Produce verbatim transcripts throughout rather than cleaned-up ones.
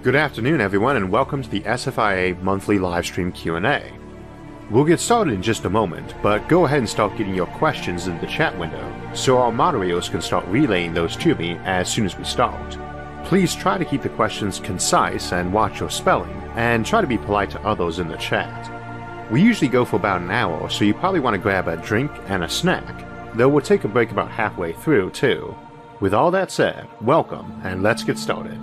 Good afternoon, everyone, and welcome to the S F I A monthly livestream Q and A. We'll get started in just a moment, but go ahead and start getting your questions in the chat window, so our moderators can start relaying those to me as soon as we start. Please try to keep the questions concise and watch your spelling, and try to be polite to others in the chat. We usually go for about an hour, so you probably want to grab a drink and a snack, though we'll take a break about halfway through, too. With all that said, welcome, and let's get started.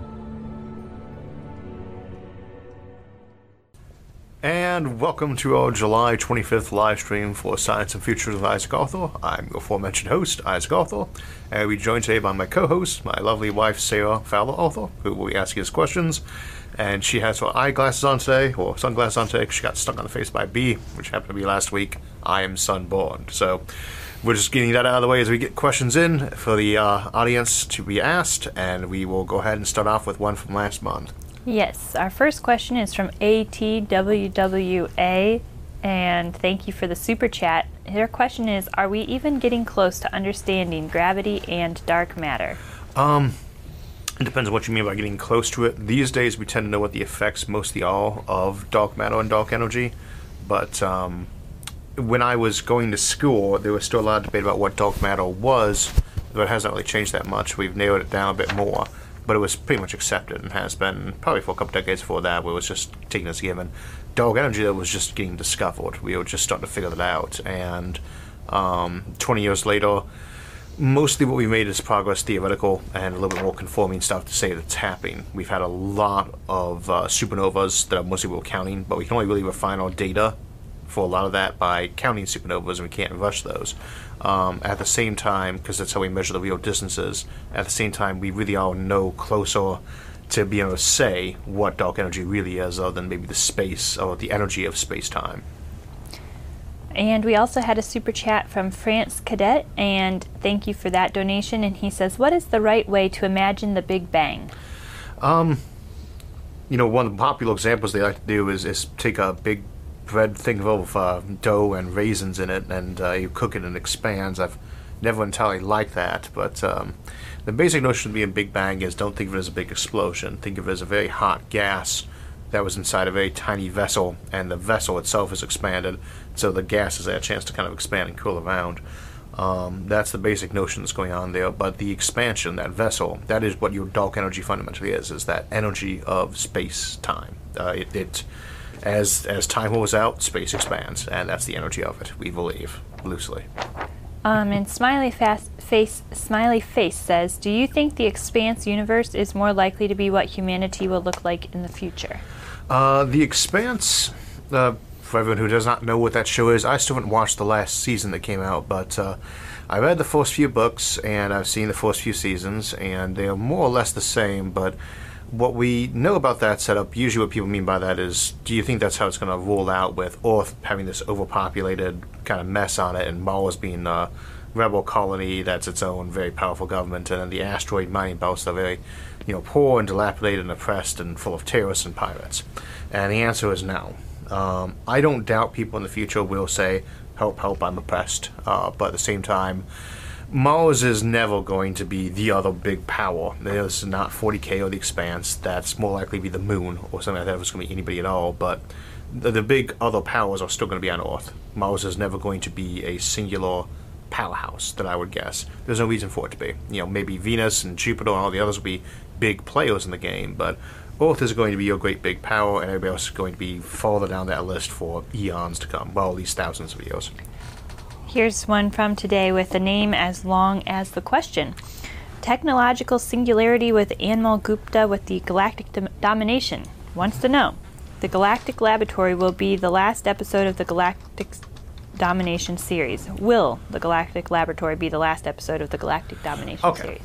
And welcome to our July twenty-fifth live stream for Science and Futures with Isaac Arthur. I'm your aforementioned host, Isaac Arthur, and we're joined today by my co-host, my lovely wife, Sarah Fowler Arthur, who will be asking us questions. And she has her eyeglasses on today, or sunglasses on today, because she got stung on the face by a bee, which happened to be last week. I am sunburned. So we're just getting that out of the way as we get questions in for the uh, audience to be asked, and we will go ahead and start off with one from last month. Yes, our first question is from A T W W A, and thank you for the super chat. Their question is, are we even getting close to understanding gravity and dark matter? Um, it depends on what you mean by getting close to it. These days we tend to know what the effects mostly are of dark matter and dark energy, but um, when I was going to school, there was still a lot of debate about what dark matter was, but it hasn't really changed that much. We've narrowed it down a bit more. But it was pretty much accepted and has been probably for a couple decades before that, where it was just taken as given. Dark energy that was just getting discovered. We were just starting to figure that out. And um, twenty years later, mostly what we made is progress theoretical and a little bit more conforming stuff to say that's happening. We've had a lot of uh, supernovas that are mostly what we're counting, but we can only really refine our data for a lot of that by counting supernovas, and we can't rush those. Um, at the same time, because that's how we measure the real distances, at the same time we really are no closer to being able to say what dark energy really is, other than maybe the space or the energy of space-time. And we also had a super chat from France Cadet, and thank you for that donation. And he says, what is the right way to imagine the Big Bang? Um, you know, one of the popular examples they like to do is, is take a big bread thing of uh, dough and raisins in it, and uh, you cook it and it expands. I've never entirely liked that, but um, the basic notion of being a Big Bang is don't think of it as a big explosion. Think of it as a very hot gas that was inside a very tiny vessel, and the vessel itself is expanded, so the gas has had a chance to kind of expand and cool around. Um, that's the basic notion that's going on there, but the expansion, that vessel, that is what your dark energy fundamentally is, is that energy of space-time. Uh, it, it As as time moves out, space expands, and that's the energy of it, we believe, loosely. Um, and Smiley fast face Smiley Face says, do you think the Expanse universe is more likely to be what humanity will look like in the future? Uh, the Expanse, uh, for everyone who does not know what that show is, I still haven't watched the last season that came out, but uh, I read the first few books, and I've seen the first few seasons, and they are more or less the same, but what we know about that setup, usually what people mean by that is, do you think that's how it's going to roll out, with Earth having this overpopulated kind of mess on it, and Mars being a rebel colony that's its own very powerful government, and then the asteroid mining belts are very, you know, poor and dilapidated and oppressed and full of terrorists and pirates? And the answer is no. Um, I don't doubt people in the future will say, help, help, I'm oppressed. Uh, but at the same time, Mars is never going to be the other big power. This is not forty K or the Expanse. That's more likely to be the Moon or something like that if it's going to be anybody at all. But the, the big other powers are still going to be on Earth. Mars is never going to be a singular powerhouse, that I would guess. There's no reason for it to be. You know, maybe Venus and Jupiter and all the others will be big players in the game, but Earth is going to be your great big power, and everybody else is going to be farther down that list for eons to come. Well, at least thousands of years. Here's one from today with a name as long as the question. Technological singularity with Anmol Gupta with the Galactic dom Domination wants to know, the Galactic Laboratory will be the last episode of the Galactic Domination series. Will the Galactic Laboratory be the last episode of the Galactic Domination okay. series?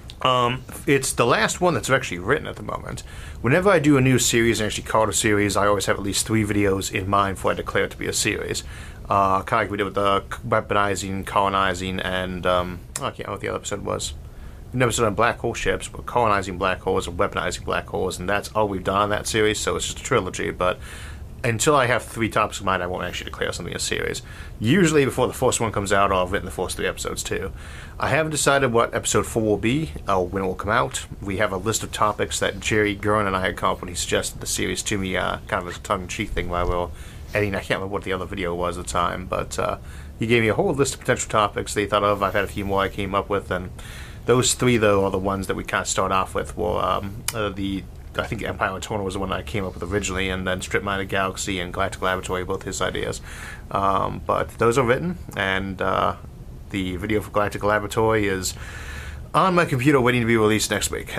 Um, it's the last one that's actually written at the moment. Whenever I do a new series and actually call it a series, I always have at least three videos in mind before I declare it to be a series. Uh, kind of like we did with the weaponizing, colonizing, and um, oh, I can't remember what the other episode was. An episode on black hole ships, but colonizing black holes and weaponizing black holes, and that's all we've done on that series, so it's just a trilogy. But until I have three topics in mind, I won't actually declare something a series. Usually before the first one comes out, I've written the first three episodes too. I haven't decided what episode four will be, or when it will come out. We have a list of topics that Jerry Gurren and I had come up when he suggested the series to me, uh, kind of as a tongue-in-cheek thing while we were editing. I can't remember what the other video was at the time, but uh, he gave me a whole list of potential topics that he thought of. I've had a few more I came up with, and those three, though, are the ones that we kind of start off with. Were um, uh, the I think Empire Eternal was the one that I came up with originally, and then Strip Mining Galaxy and Galactic Laboratory, both his ideas. Um, but those are written, and uh, the video for Galactic Laboratory is on my computer waiting to be released next week.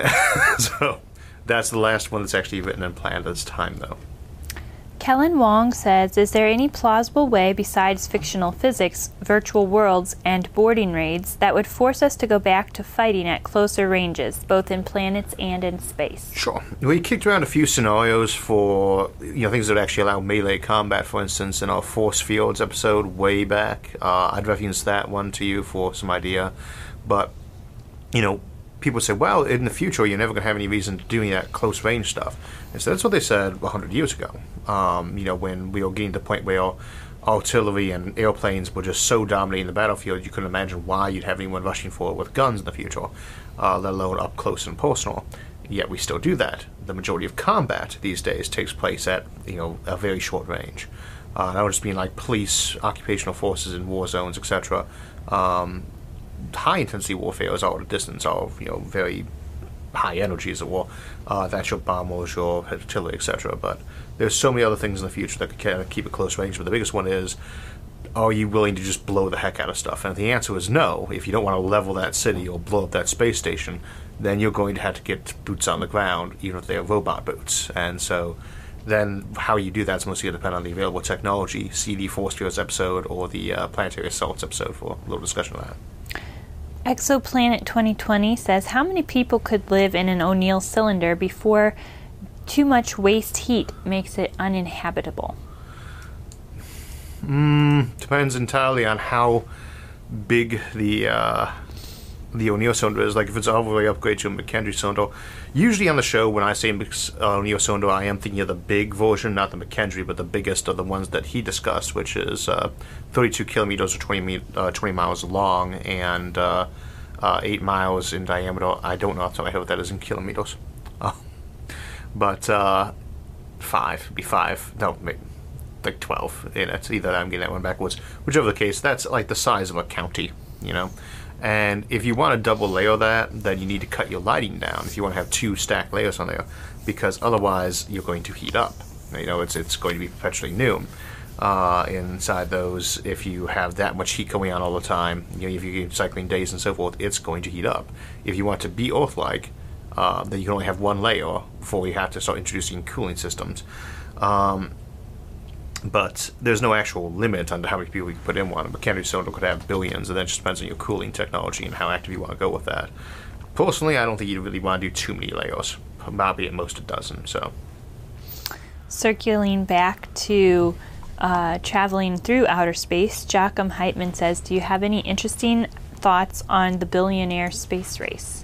So that's the last one that's actually written and planned at this time, though. Kellen Wong says, is there any plausible way besides fictional physics, virtual worlds, and boarding raids that would force us to go back to fighting at closer ranges, both in planets and in space? Sure. We kicked around a few scenarios for, you know, things that would actually allow melee combat, for instance, in our Force Fields episode way back. Uh, I'd reference that one to you for some idea. But, you know, people say, well, in the future, you're never going to have any reason to do any of that close-range stuff. And so that's what they said one hundred years ago. Um, you know, when we were getting to the point where artillery and airplanes were just so dominating the battlefield, you couldn't imagine why you'd have anyone rushing for it with guns in the future, uh, let alone up close and personal. Yet we still do that. The majority of combat these days takes place at, you know, a very short range. Uh, that would just mean like police, occupational forces in war zones, et cetera. Um, high-intensity warfare is all at a distance, all, you know, very high energy as it were. Uh, that's your bombers, your artillery, et cetera. But there's so many other things in the future that could kind of keep it close range. But the biggest one is, are you willing to just blow the heck out of stuff? And if the answer is no, if you don't want to level that city or blow up that space station, then you're going to have to get boots on the ground, even if they're robot boots. And so then how you do that is mostly going to depend on the available technology. See the Force Fields episode or the uh, Planetary Assaults episode for a little discussion of that. Exoplanet twenty twenty says, how many people could live in an O'Neill cylinder before too much waste heat makes it uninhabitable? Mm, depends entirely on how big the uh, the O'Neill cylinder is. Like if it's all the way upgrade to a McKendree cylinder. Usually on the show, when I say uh, O'Neill cylinder, I am thinking of the big version, not the McKendree, but the biggest of the ones that he discussed, which is uh, thirty-two kilometers or twenty, uh, twenty miles long and uh, uh, eight miles in diameter. I don't know off the top of my head what that is in kilometers. Uh, but uh, five, be five. No, maybe like twelve in it. Either I'm getting that one backwards. Whichever the case, that's like the size of a county, you know. And if you want to double layer that, then you need to cut your lighting down if you want to have two stacked layers on there, because otherwise you're going to heat up. You know, it's it's going to be perpetually new uh, inside those. If you have that much heat going on all the time, you know, if you get cycling days and so forth, it's going to heat up. If you want to be Earth-like, uh, then you can only have one layer before you have to start introducing cooling systems. Um, But there's no actual limit on how many people you can put in one. A McKendree cylinder could have billions, and that just depends on your cooling technology and how active you want to go with that. Personally, I don't think you really want to do too many layers. Probably at most a dozen. So, circling back to uh, traveling through outer space, Joachim Heitman says, do you have any interesting thoughts on the billionaire space race?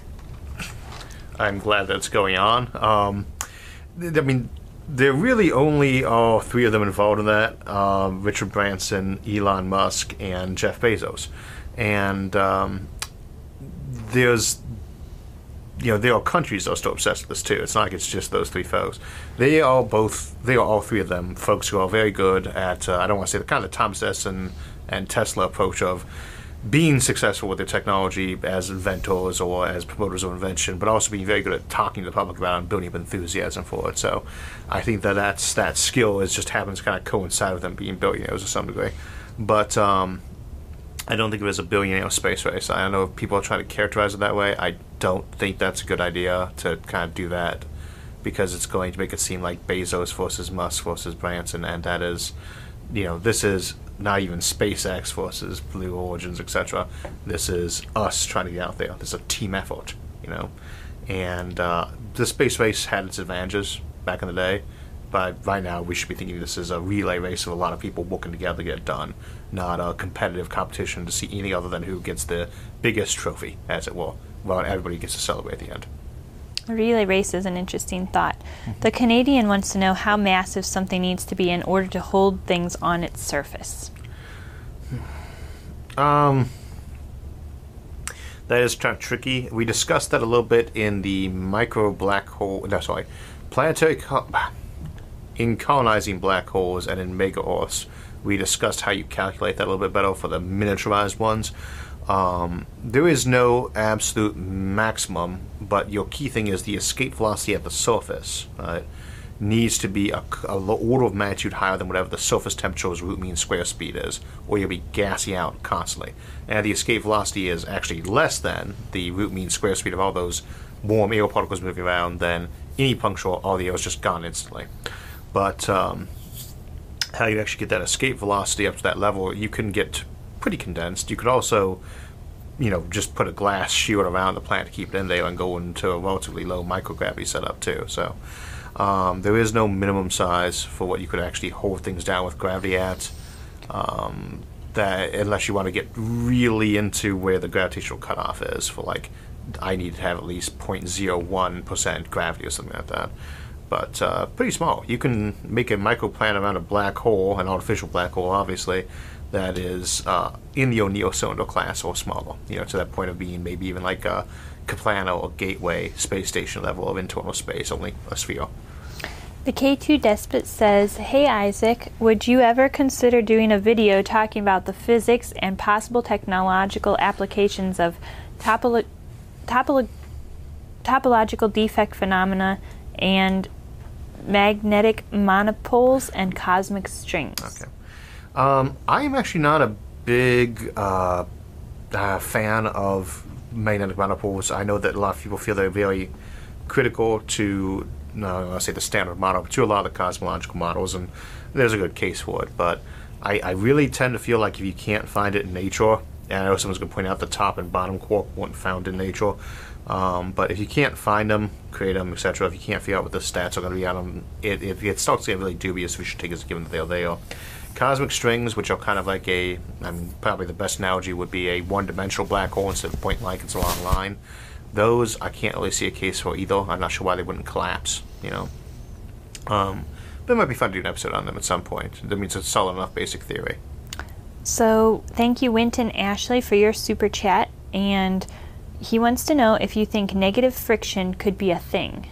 I'm glad that's going on. Um, I mean, there really only are three of them involved in that, uh, Richard Branson, Elon Musk, and Jeff Bezos. And um, there's, you know, there are countries that are still obsessed with this too. It's not like it's just those three folks. They are both, they are all three of them folks who are very good at, uh, I don't want to say the kind of the Thomas Edison and Tesla approach of being successful with their technology as inventors or as promoters of invention, but also being very good at talking to the public about it and building up enthusiasm for it. So I think that that's, that skill is just happens to kind of coincide with them being billionaires to some degree. But um, I don't think of it as a billionaire space race. I know people are trying to characterize it that way. I don't think that's a good idea to kind of do that, because it's going to make it seem like Bezos versus Musk versus Branson, and that is, you know, this is not even SpaceX versus Blue Origins, et cetera. This is us trying to get out there. This is a team effort, you know. And uh, the space race had its advantages back in the day, but right now we should be thinking this is a relay race of a lot of people working together to get it done, not a competitive competition to see anything other than who gets the biggest trophy, as it were. Well, everybody gets to celebrate at the end. A relay race is an interesting thought. The Canadian wants to know how massive something needs to be in order to hold things on its surface. Um, that is kind of tricky. We discussed that a little bit in the micro black hole. No, sorry, planetary co- in colonizing black holes and in mega Earths. We discussed how you calculate that a little bit better for the miniaturized ones. Um, there is no absolute maximum, but your key thing is the escape velocity at the surface. Right? Needs to be a, a order of magnitude higher than whatever the surface temperature's root mean square speed is, or you'll be gassing out constantly. And the escape velocity is actually less than the root mean square speed of all those warm air particles moving around, then any punctual, all the air is just gone instantly. But um, how you actually get that escape velocity up to that level, you can get pretty condensed. You could also, you know, just put a glass shield around the plant to keep it in there and go into a relatively low microgravity setup too. So um, there is no minimum size for what you could actually hold things down with gravity at. Um, that unless you want to get really into where the gravitational cutoff is for, like, I need to have at least zero point zero one percent gravity or something like that. But uh, pretty small. You can make a microplant around a black hole, an artificial black hole, obviously, that is uh, in the O'Neill cylinder class or smaller, you know, to that point of being maybe even like a Kaplana or Gateway space station level of internal space, only a sphere. The K two Despot says, "Hey Isaac, would you ever consider doing a video talking about the physics and possible technological applications of topolo- topolo- topological defect phenomena and magnetic monopoles and cosmic strings?" Okay. Um, I am actually not a big uh, uh, fan of magnetic monopoles. I know that a lot of people feel they're very critical to, no, I say the standard model, but to a lot of the cosmological models, and there's a good case for it. But I, I really tend to feel like if you can't find it in nature, and I know someone's going to point out the top and bottom quark weren't found in nature, um, but if you can't find them, create them, et cetera, if you can't figure out what the stats are going to be on them, it, it, it starts getting really dubious. We should take it as a given that they're there. Cosmic strings, which are kind of like a, I mean, probably the best analogy would be a one-dimensional black hole instead of point like it's a long line. Those I can't really see a case for either. I'm not sure why they wouldn't collapse, you know. Um, but it might be fun to do an episode on them at some point. That means it's solid enough basic theory. So thank you, Winton Ashley, for your super chat, and he wants to know if you think negative friction could be a thing.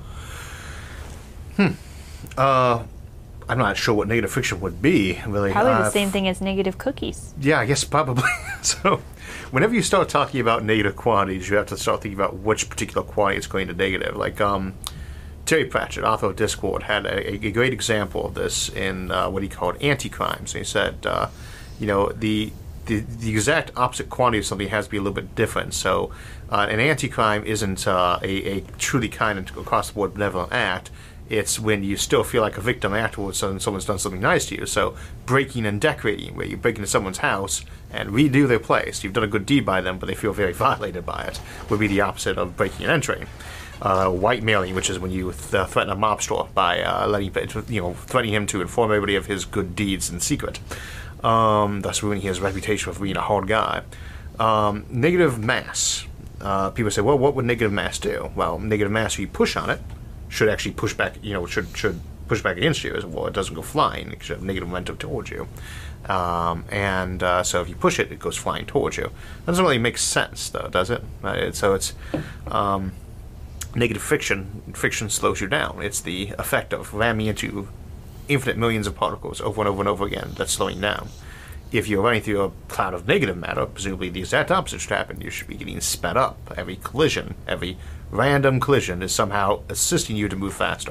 Hmm. Uh... I'm not sure what negative friction would be, really. Probably uh, the same thing as negative cookies. Yeah, I guess probably. So, whenever you start talking about negative quantities, you have to start thinking about which particular quantity is going to negative. Like, um, Terry Pratchett, author of Discord, had a, a great example of this in uh, what he called anti-crimes. And he said, uh, you know, the, the the exact opposite quantity of something has to be a little bit different. So, uh, an anti-crime isn't uh, a, a truly kind and across-the-board benevolent act. It's when you still feel like a victim afterwards and someone's done something nice to you. So breaking and decorating, where you break into someone's house and redo their place. You've done a good deed by them, but they feel very violated by it, would be the opposite of breaking and entering. Uh, white mailing, which is when you th- threaten a mobster by uh, letting, you know, threatening him to inform everybody of his good deeds in secret, um, thus ruining his reputation of being a hard guy. Um, negative mass. Uh, people say, well, what would negative mass do? Well, negative mass, if you push on it, should actually push back, you know, should should push back against you as well. It doesn't go flying. It should have negative momentum towards you. Um, and uh, so if you push it, it goes flying towards you. That doesn't really make sense, though, does it? Right? So it's um, negative friction. Friction slows you down. It's the effect of ramming into infinite millions of particles over and over and over again that's slowing down. If you're running through a cloud of negative matter, presumably the exact opposite should happen. You should be getting sped up. Every collision, every random collision is somehow assisting you to move faster.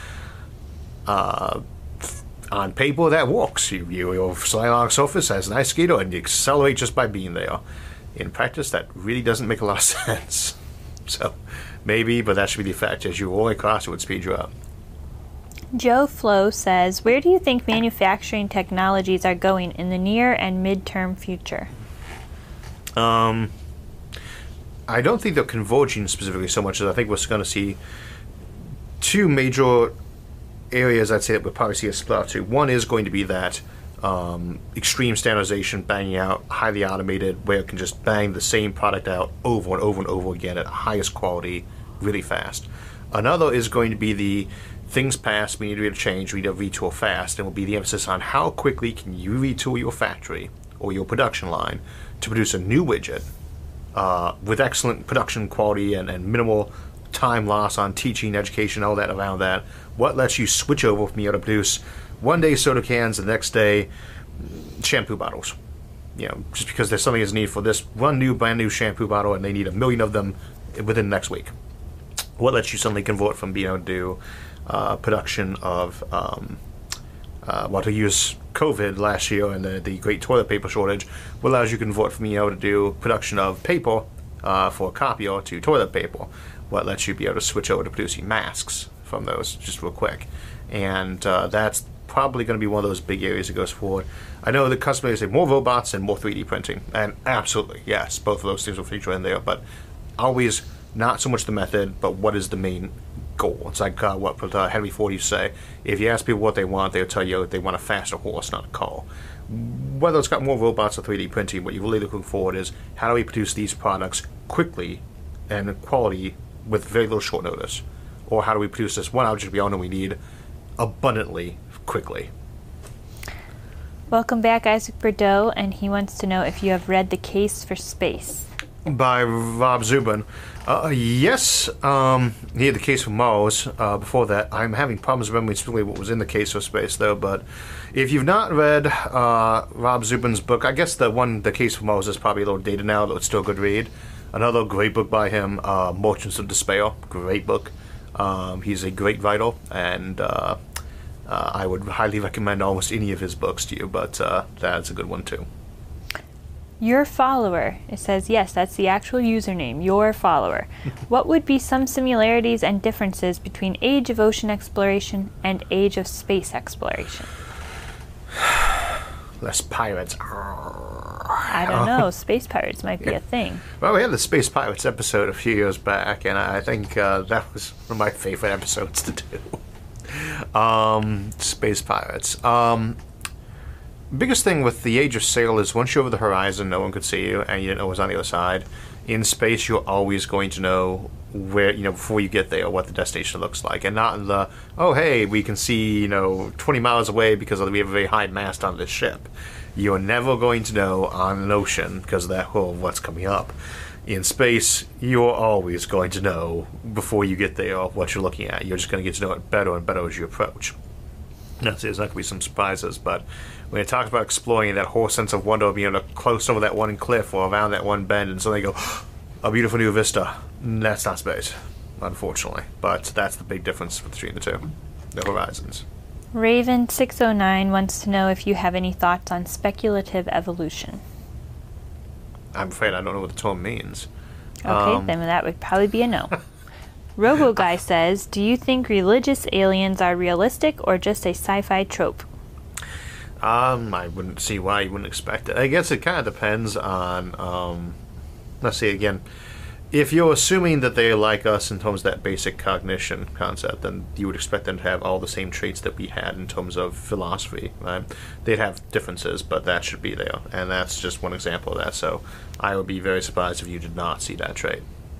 Uh, on paper, that works. You, you, you're sliding along a surface as an ice skater, and you accelerate just by being there. In practice, that really doesn't make a lot of sense. So, maybe, but that should be the effect. As you roll across, it would speed you up. Joe Flo says, where do you think manufacturing technologies are going in the near and mid-term future? Um, I don't think they're converging specifically so much as I think we're going to see two major areas I'd say that we'll probably see a split out to. One is going to be that um, extreme standardization, banging out, highly automated, where it can just bang the same product out over and over and over again at highest quality, really fast. Another is going to be the things pass, we need to be able to change, we need to retool fast, and will be the emphasis on how quickly can you retool your factory or your production line to produce a new widget uh, with excellent production quality and, and minimal time loss on teaching, education, all that around that. What lets you switch over from being able to produce one day soda cans, the next day shampoo bottles? You know, just because there's something that's needed for this one new, brand new shampoo bottle and they need a million of them within the next week. What lets you suddenly convert from being able to do uh, production of, um, uh, well, to use COVID last year and the, the great toilet paper shortage, what allows you to convert from being able to do production of paper uh, for a copier to toilet paper? What lets you be able to switch over to producing masks from those just real quick? And uh, that's probably going to be one of those big areas that goes forward. I know the customers say more robots and more three D printing, and absolutely, yes, both of those things will feature in there, but always not so much the method, but what is the main goal. It's like uh, what uh, Henry Ford used to say, if you ask people what they want, they'll tell you they want a faster horse, not a car. Whether it's got more robots or three D printing, what you're really looking for is how do we produce these products quickly and quality with very little short notice? Or how do we produce this one object we all know we need abundantly quickly? Welcome back, Isaac Bordeaux, and he wants to know if you have read The Case for Space. By Rob Zubin. Uh, yes, um, he had The Case for Mars. Uh, before that, I'm having problems remembering specifically what was in The Case for Space, though. But if you've not read uh, Rob Zubin's book, I guess the one, The Case for Mars, is probably a little dated now, though it's still a good read. Another great book by him, uh, Merchants of Despair. Great book. Um, he's a great writer, and uh, uh, I would highly recommend almost any of his books to you, but uh, that's a good one, too. Your follower. It says, yes, that's the actual username, your follower. What would be some similarities and differences between Age of Ocean Exploration and Age of Space Exploration? Less pirates. I don't know. Space pirates might be a thing. Well, we had the Space Pirates episode a few years back, and I think uh, that was one of my favorite episodes to do. Um, Space Pirates. Um... Biggest thing with the Age of Sail is once you're over the horizon, no one could see you, and you didn't know what was on the other side. In space, you're always going to know where, you know, before you get there, what the destination looks like, and not in the, oh, hey, we can see, you know, twenty miles away because we have a very high mast on this ship. You're never going to know on an ocean because of that whole what's coming up. In space, you're always going to know before you get there what you're looking at. You're just going to get to know it better and better as you approach. Not there's not going to be some surprises, but when it talks about exploring, that whole sense of wonder of being able to close over that one cliff or around that one bend and suddenly go, a beautiful new vista. That's not space, unfortunately. But that's the big difference between the two, the horizons. Raven six oh nine wants to know if you have any thoughts on speculative evolution. I'm afraid I don't know what the term means. Okay, um, then that would probably be a no. Robo Guy says, do you think religious aliens are realistic or just a sci-fi trope? Um, I wouldn't see why you wouldn't expect it. I guess it kind of depends on, um, let's see again, if you're assuming that they're like us in terms of that basic cognition concept, then you would expect them to have all the same traits that we had in terms of philosophy, right? They'd have differences, but that should be there, and that's just one example of that, so I would be very surprised if you did not see that trait.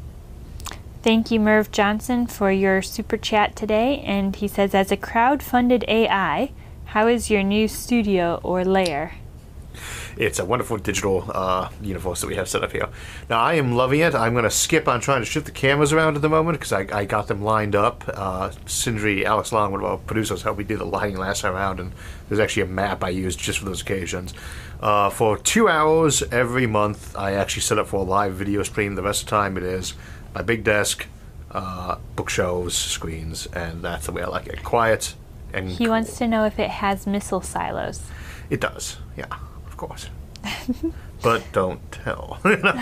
Thank you, Merv Johnson, for your super chat today, and he says, as a crowd-funded A I, how is your new studio or lair? It's a wonderful digital uh, universe that we have set up here. Now, I am loving it. I'm going to skip on trying to shift the cameras around at the moment because I, I got them lined up. Uh, Sindri, Alex Long, one of our producers, helped me do the lighting last time around, and there's actually a map I used just for those occasions. Uh, for two hours every month, I actually set up for a live video stream. The rest of the time, it is my big desk, uh, bookshelves, screens, and that's the way I like it. Quiet and He cool. wants to know if it has missile silos. It does, yeah. Of course. But don't tell.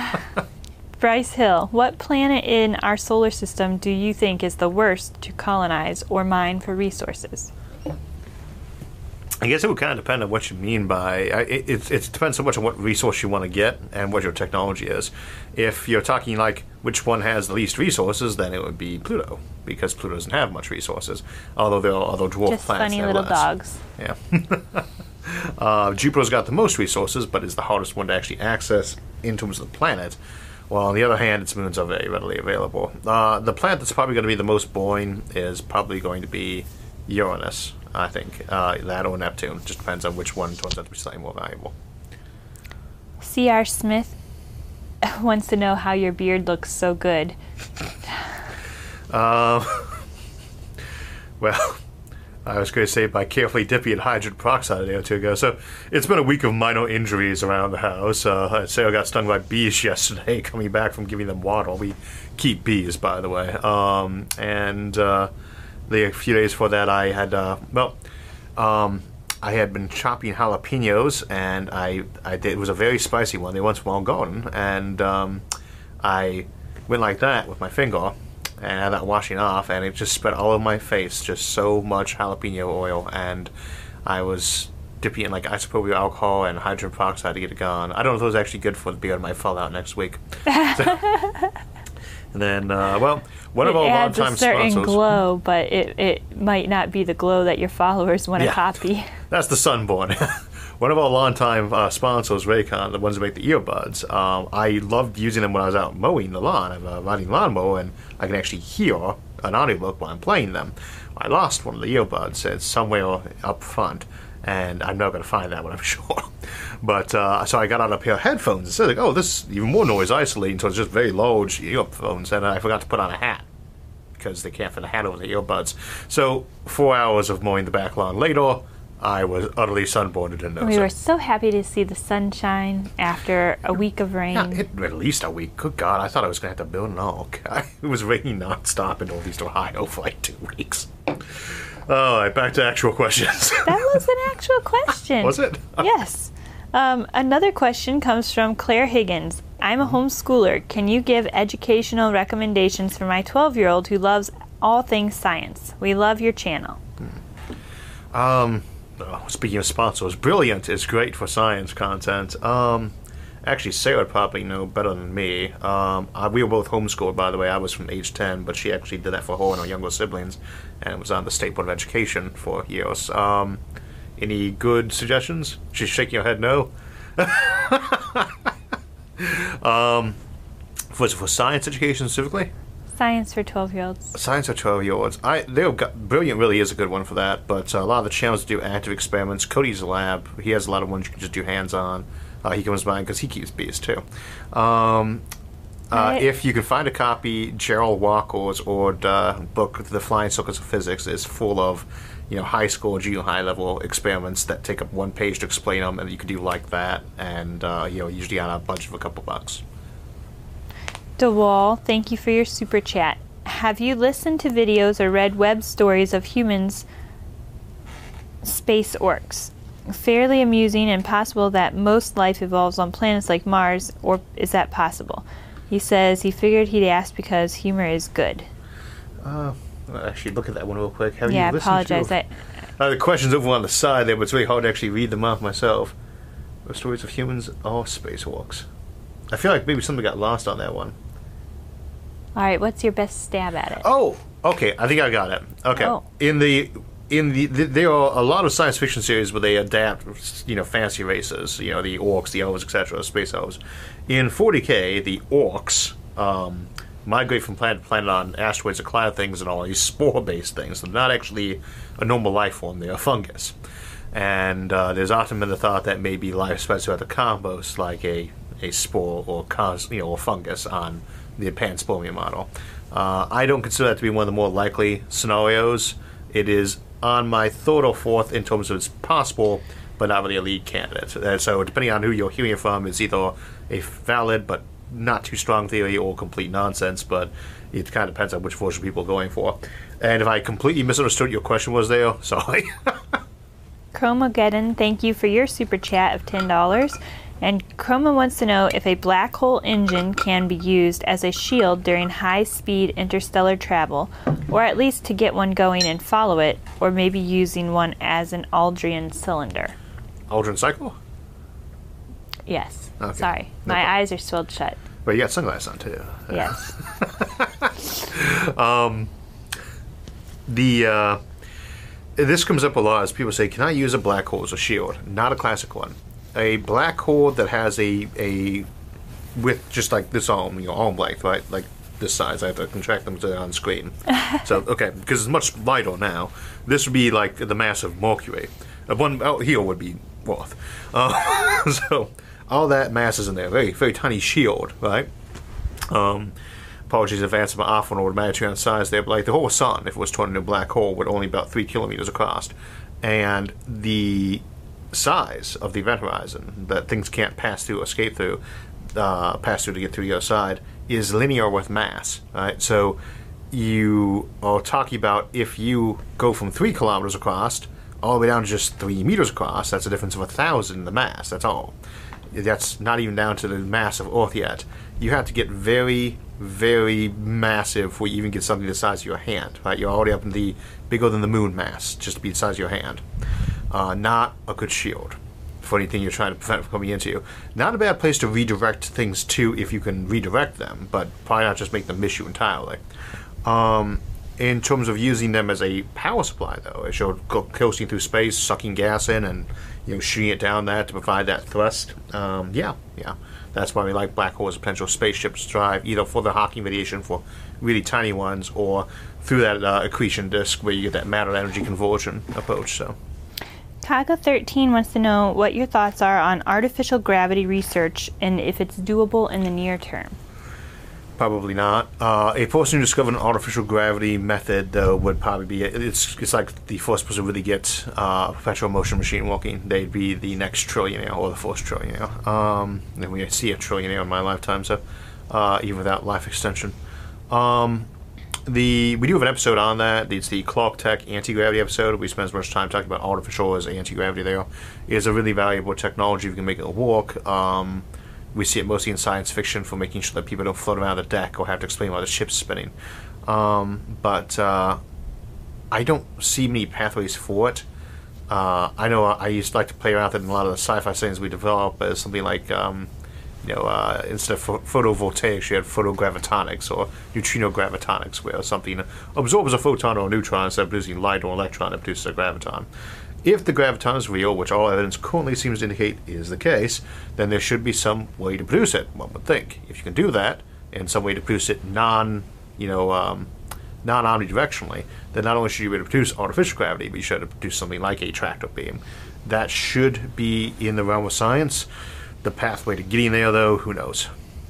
Bryce Hill, what planet in our solar system do you think is the worst to colonize or mine for resources? I guess it would kind of depend on what you mean by it. It, it depends so much on what resource you want to get and what your technology is. If you're talking like which one has the least resources, then it would be Pluto, because Pluto doesn't have much resources. Although there are other dwarf Just planets. funny little dogs. Yeah. uh, Jupiter's got the most resources, but is the hardest one to actually access in terms of the planet. Well, on the other hand, its moons are very readily available. Uh, the planet that's probably going to be the most boring is probably going to be Uranus, I think. Uh, that or Neptune. Just depends on which one turns out to be slightly more valuable. C R Smith wants to know how your beard looks so good. Um, well, I was going to say by carefully dipping in hydrogen peroxide a day or two ago. So it's been a week of minor injuries around the house. Uh, Sarah got stung by bees yesterday coming back from giving them water. We keep bees, by the way. Um, and uh, the a few days before that, I had, uh, well, um, I had been chopping jalapenos, and I, I did, it was a very spicy one. They once well gone, and um, I went like that with my finger, and I had that washing off, and it just spread all over my face, just so much jalapeno oil, and I was dipping in like isopropyl alcohol and hydrogen peroxide to get it gone. I don't know if it was actually good for the beard. It might fall out next week. So, and then, uh, well, one it of our adds longtime a certain sponsors. glow, but it, it might not be the glow that your followers want to Yeah. copy. That's the sunborn. One of our longtime uh, sponsors, Raycon, the ones that make the earbuds. Um, I loved using them when I was out mowing the lawn. I have a riding lawnmower, and I can actually hear an audiobook while I'm playing them. I lost one of the earbuds. It's somewhere up front, and I'm not going to find that one, I'm sure. But uh, so I got out a pair of headphones and said, like, "Oh, this is even more noise isolating." So it's just very large earphones, and I forgot to put on a hat because they can't fit a hat over the earbuds. So four hours of mowing the back lawn later, I was utterly sunburned and no We sun. were so happy to see the sunshine after a week of rain. Yeah, it, at least a week. Good God, I thought I was going to have to build an ark. It was raining nonstop in Northeast Ohio for like two weeks. All right, back to actual questions. That was an actual question. Was it? Yes. Um, another question comes from Claire Higgins. I'm a homeschooler. Can you give educational recommendations for my twelve-year-old who loves all things science? We love your channel. Um, oh, speaking of sponsors, Brilliant is great for science content. Um, actually, Sarah would probably know better than me. Um, I, we were both homeschooled, by the way. I was from age ten, but she actually did that for her and her younger siblings, and was on the State Board of Education for years. Um, any good suggestions? She's shaking her head no. um, for, for science education specifically? Science for twelve-year-olds. Science for twelve-year-olds. I they've got Brilliant really is a good one for that, but uh, a lot of the channels do active experiments. Cody's lab, he has a lot of ones you can just do hands-on. Uh, he comes by because he keeps bees too. Um, uh, Right. If you can find a copy, Gerald Walker's or the book The Flying Circus of Physics is full of, you know, high school, junior high level experiments that take up one page to explain them, and you can do like that, and uh, you know, usually on a budget of a couple bucks. DeWall, thank you for your super chat. Have you listened to videos or read web stories of humans space orcs? Fairly amusing and possible that most life evolves on planets like Mars, or is that possible? He says he figured he'd ask because humor is good. Uh, I'll actually, look at that one real quick. Have Yeah, I you listened apologize. To, I, uh, the question's over on the side there, but it's really hard to actually read them off myself. The stories of humans or spacewalks. I feel like maybe something got lost on that one. all right, what's your best stab at it? Oh, okay. I think I got it. Okay. Oh. In the in the, the there are a lot of science fiction series where they adapt, you know, fancy races. You know, the orcs, the elves, et cetera, space elves. In forty K, the orcs um, migrate from planet to planet on asteroids and cloud things and all these spore-based things. They're not actually a normal life form. They are fungus. And uh, there's often been the thought that maybe life spreads throughout the cosmos, like a a spore or cos, you know, or fungus on the panspermia model. Uh, I don't consider that to be one of the more likely scenarios. It is on my third or fourth in terms of it's possible, but not really a lead candidate. Uh, so depending on who you're hearing it from, it's either a valid but not too strong theory or complete nonsense, but it kind of depends on which version people are going for. And if I completely misunderstood what your question was there, sorry. Chromageddon, thank you for your super chat of ten dollars. And Chroma wants to know if a black hole engine can be used as a shield during high-speed interstellar travel, or at least to get one going and follow it, or maybe using one as an Aldrin cylinder. Aldrin cycle? Yes. Okay. Sorry. No My problem. eyes are swelled shut. But you got sunglasses on too. Yes. um, the uh, this comes up a lot as people say, "Can I use a black hole as a shield?" Not a classic one. A black hole that has a a with just like this arm, your arm length, right? Like this size. I have to contract them to on screen. So, okay, because it's much lighter now. This would be like the mass of Mercury. Uh, one out here would be Earth. Uh, so, all that mass is in there. Very, very tiny shield, right? Um, apologies in advance, my off one order magnitude on size there, but like the whole sun, if it was turned into a black hole, would only about three kilometers across. And the size of the event horizon that things can't pass through, escape through, uh, pass through to get through the other side, is linear with mass, right? So you are talking about if you go from three kilometers across all the way down to just three meters across, that's a difference of a thousand in the mass, that's all. That's not even down to the mass of Earth yet. You have to get very, very massive before you even get something the size of your hand, right? You're already up in the bigger than the moon mass, just to be the size of your hand. Uh, not a good shield for anything you're trying to prevent from coming into you. Not a bad place to redirect things to if you can redirect them, but probably not just make them miss you entirely. Um, in terms of using them as a power supply, though, as you're coasting through space, sucking gas in, and you know shooting it down that to provide that thrust, um, yeah, yeah. That's why we like black holes as potential spaceships to drive, either for the Hawking radiation for really tiny ones, or through that uh, accretion disk where you get that matter energy conversion approach. So. Kaga thirteen wants to know what your thoughts are on artificial gravity research and if it's doable in the near term. Probably not. Uh, a person who discovered an artificial gravity method, though, would probably be it's it's like the first person to really get uh, a perpetual motion machine working. They'd be the next trillionaire or the first trillionaire. Um, and we see a trillionaire in my lifetime, so uh, even without life extension. Um, The we do have an episode on that. It's the Clark Tech anti-gravity episode. We spend as much time talking about artificial as anti-gravity there. It is a really valuable technology if you can make it work. Um, we see it mostly in science fiction for making sure that people don't float around the deck or have to explain why the ship's spinning. Um, but uh, I don't see many pathways for it. Uh, I know I used to like to play around with it in a lot of the sci-fi things we develop as something like... Um, You know, uh, instead of ph photovoltaics, you had photogravitonics or neutrino gravitonics, where something absorbs a photon or a neutron instead of producing light or electron, it produces a graviton. If the graviton is real, which all evidence currently seems to indicate is the case, then there should be some way to produce it, one would think. If you can do that, and some way to produce it non, you know, um, non-omnidirectionally, then not only should you be able to produce artificial gravity, but you should be able to produce something like a tractor beam. That should be in the realm of science. The pathway to getting there, though, who knows?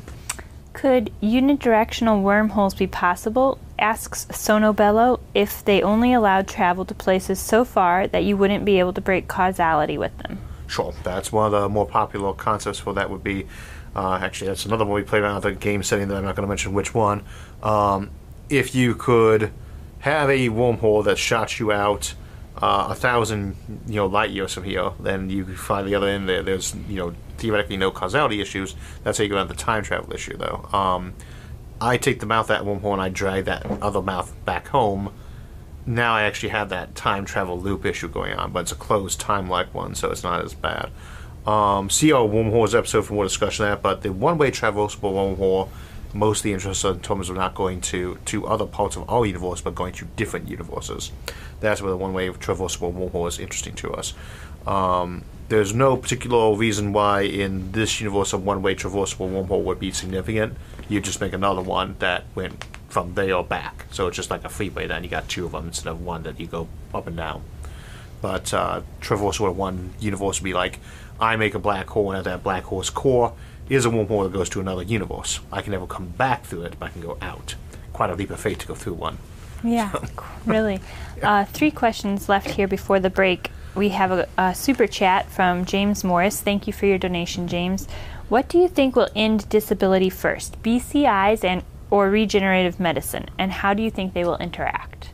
Could unidirectional wormholes be possible? Asks Sonobello if they only allowed travel to places so far that you wouldn't be able to break causality with them. Sure, that's one of the more popular concepts for that would be, uh, actually that's another one we played around with a game setting that I'm not going to mention which one. Um, if you could have a wormhole that shot you out uh, a thousand you know light years from here, then you could find the other end there. There's you know theoretically no causality issues. That's how you go down the time travel issue, though. Um, I take the mouth that wormhole and I drag that other mouth back home. Now I actually have that time travel loop issue going on, but it's a closed time-like one, so it's not as bad. Um, see our wormholes episode for more discussion of that, but the one-way traversable wormhole, mostly interested in terms of not going to, to other parts of our universe, but going to different universes. That's where the one-way traversable wormhole is interesting to us. Um, there's no particular reason why in this universe a one-way traversable wormhole would be significant. You just make another one that went from there back. So it's just like a freeway then. You got two of them instead of one that you go up and down. But uh, traversable one universe would be like, I make a black hole and at that black hole's core is a wormhole that goes to another universe. I can never come back through it, but I can go out. Quite a leap of faith to go through one. Yeah, really. Yeah. Uh, three questions left here before the break. We have a, a super chat from James Morris. Thank you for your donation, James. What do you think will end disability first, B C Is and or regenerative medicine, and how do you think they will interact?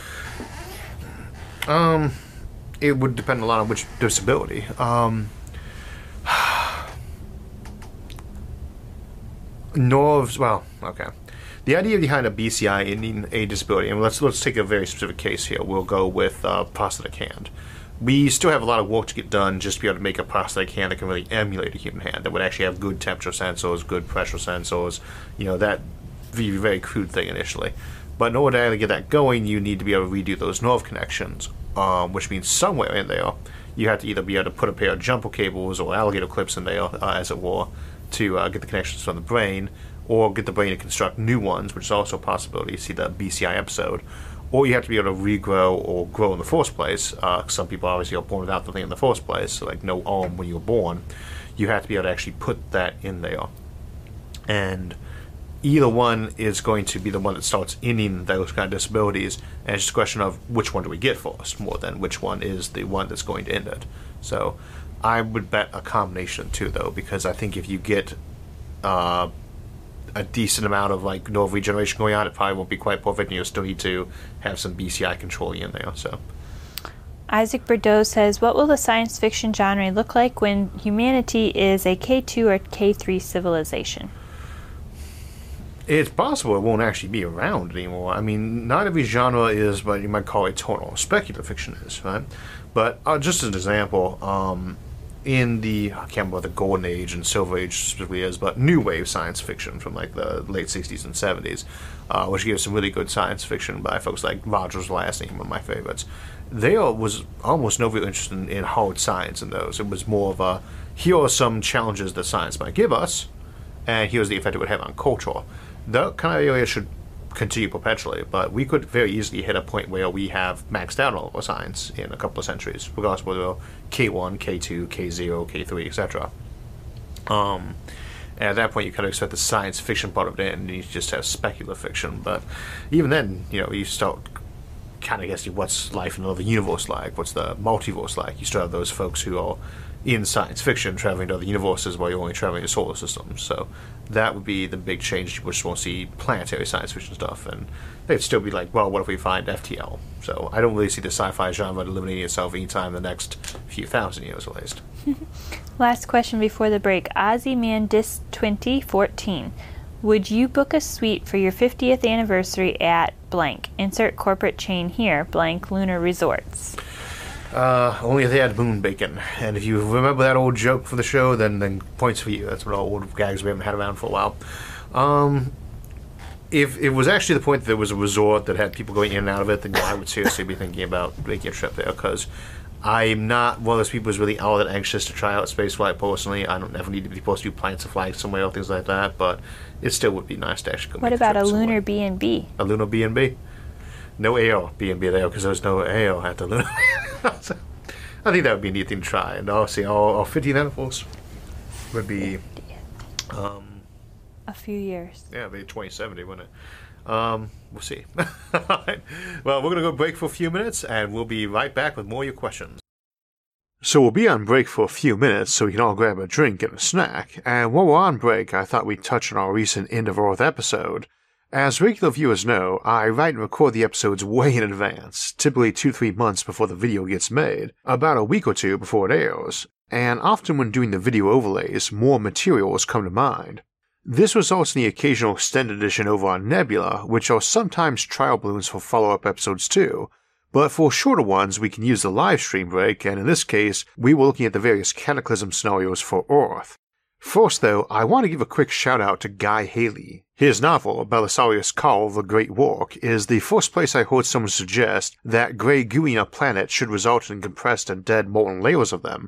Um, it would depend a lot on which disability. Um, nerves. Well, okay. The idea behind a B C I ending a disability, and let's let's take a very specific case here. We'll go with uh, prosthetic hand. We still have a lot of work to get done just to be able to make a prosthetic hand that can really emulate a human hand, that would actually have good temperature sensors, good pressure sensors. You know, that would be a very crude thing initially. But in order to get that going, you need to be able to redo those nerve connections, um, which means somewhere in there, you have to either be able to put a pair of jumper cables or alligator clips in there, uh, as it were, to uh, get the connections from the brain, or get the brain to construct new ones, which is also a possibility. You see the B C I episode. Or you have to be able to regrow or grow in the first place. Uh, some people obviously are born without the thing in the first place, so like no arm when you were born. You have to be able to actually put that in there. And either one is going to be the one that starts ending those kind of disabilities, and it's just a question of which one do we get first, more than which one is the one that's going to end it. So I would bet a combination of two, though, because I think if you get uh, a decent amount of like nerve regeneration going on, it probably won't be quite perfect, and you'll still need to have some B C I controlling in there. So Isaac Bordeaux says, what will the science fiction genre look like when humanity is a K two or K three civilization? It's possible it won't actually be around anymore. I mean, not every genre is what you might call eternal. Speculative fiction is, right? But uh, just as an example, um, in the, I can't remember what the Golden Age and Silver Age specifically is, but new wave science fiction from like the late sixties and seventies, uh, which gives some really good science fiction by folks like Roger's Last Name, one of my favorites. There was almost no real interest in, in hard science in those. It was more of a, here are some challenges that science might give us, and here's the effect it would have on culture. That kind of area should continue perpetually, but we could very easily hit a point where we have maxed out all of our science in a couple of centuries, regardless of whether K one, K two, K zero, K three, et cetera. Um, and at that point, you kind of expect the science fiction part of it, and you just have speculative fiction. But even then, you know, you start kind of guessing what's life in another universe like, what's the multiverse like. You still have those folks who are in science fiction traveling to other universes while you're only traveling to solar systems. So that would be the big change. You just won't see planetary science fiction stuff, and they'd still be like, well, what if we find F T L? So I don't really see the sci-fi genre eliminating itself anytime in the next few thousand years at least. Last question before the break. Ozzymandis twenty fourteen. Would you book a suite for your fiftieth anniversary at blank? Insert corporate chain here, blank Lunar Resorts. Uh, only if they had moon bacon. And if you remember that old joke from the show, then then points for you. That's what all old gags we haven't had around for a while. Um, if it was actually the point that there was a resort that had people going in and out of it, then yeah, I would seriously be thinking about making a trip there, because I'm not one of those people who's really all that anxious to try out spaceflight personally. I don't ever need to be supposed to be planting a flag somewhere or things like that, but it still would be nice to actually go. What make about a, a trip lunar B and B? A lunar B and B? No air B and B there, because there's no air at the lunar. So, I think that would be a neat thing to try. And obviously, our, our fiftieth anniversary would be um, a few years. Yeah, maybe twenty seventy, wouldn't it? Um, we'll see. All right. Well, we're going to go break for a few minutes, and we'll be right back with more of your questions. So we'll be on break for a few minutes so we can all grab a drink and a snack. And while we're on break, I thought we'd touch on our recent End of Earth episode. As regular viewers know, I write and record the episodes way in advance, typically two to three months before the video gets made, about a week or two before it airs, and often when doing the video overlays, more materials come to mind. This results in the occasional extended edition over on Nebula, which are sometimes trial balloons for follow-up episodes too, but for shorter ones we can use the live stream break, and in this case, we were looking at the various Cataclysm scenarios for Earth. First, though, I want to give a quick shout-out to Guy Haley. His novel, Belisarius Cawl, The Great Work, is the first place I heard someone suggest that grey goo in a planet should result in compressed and dead molten layers of them.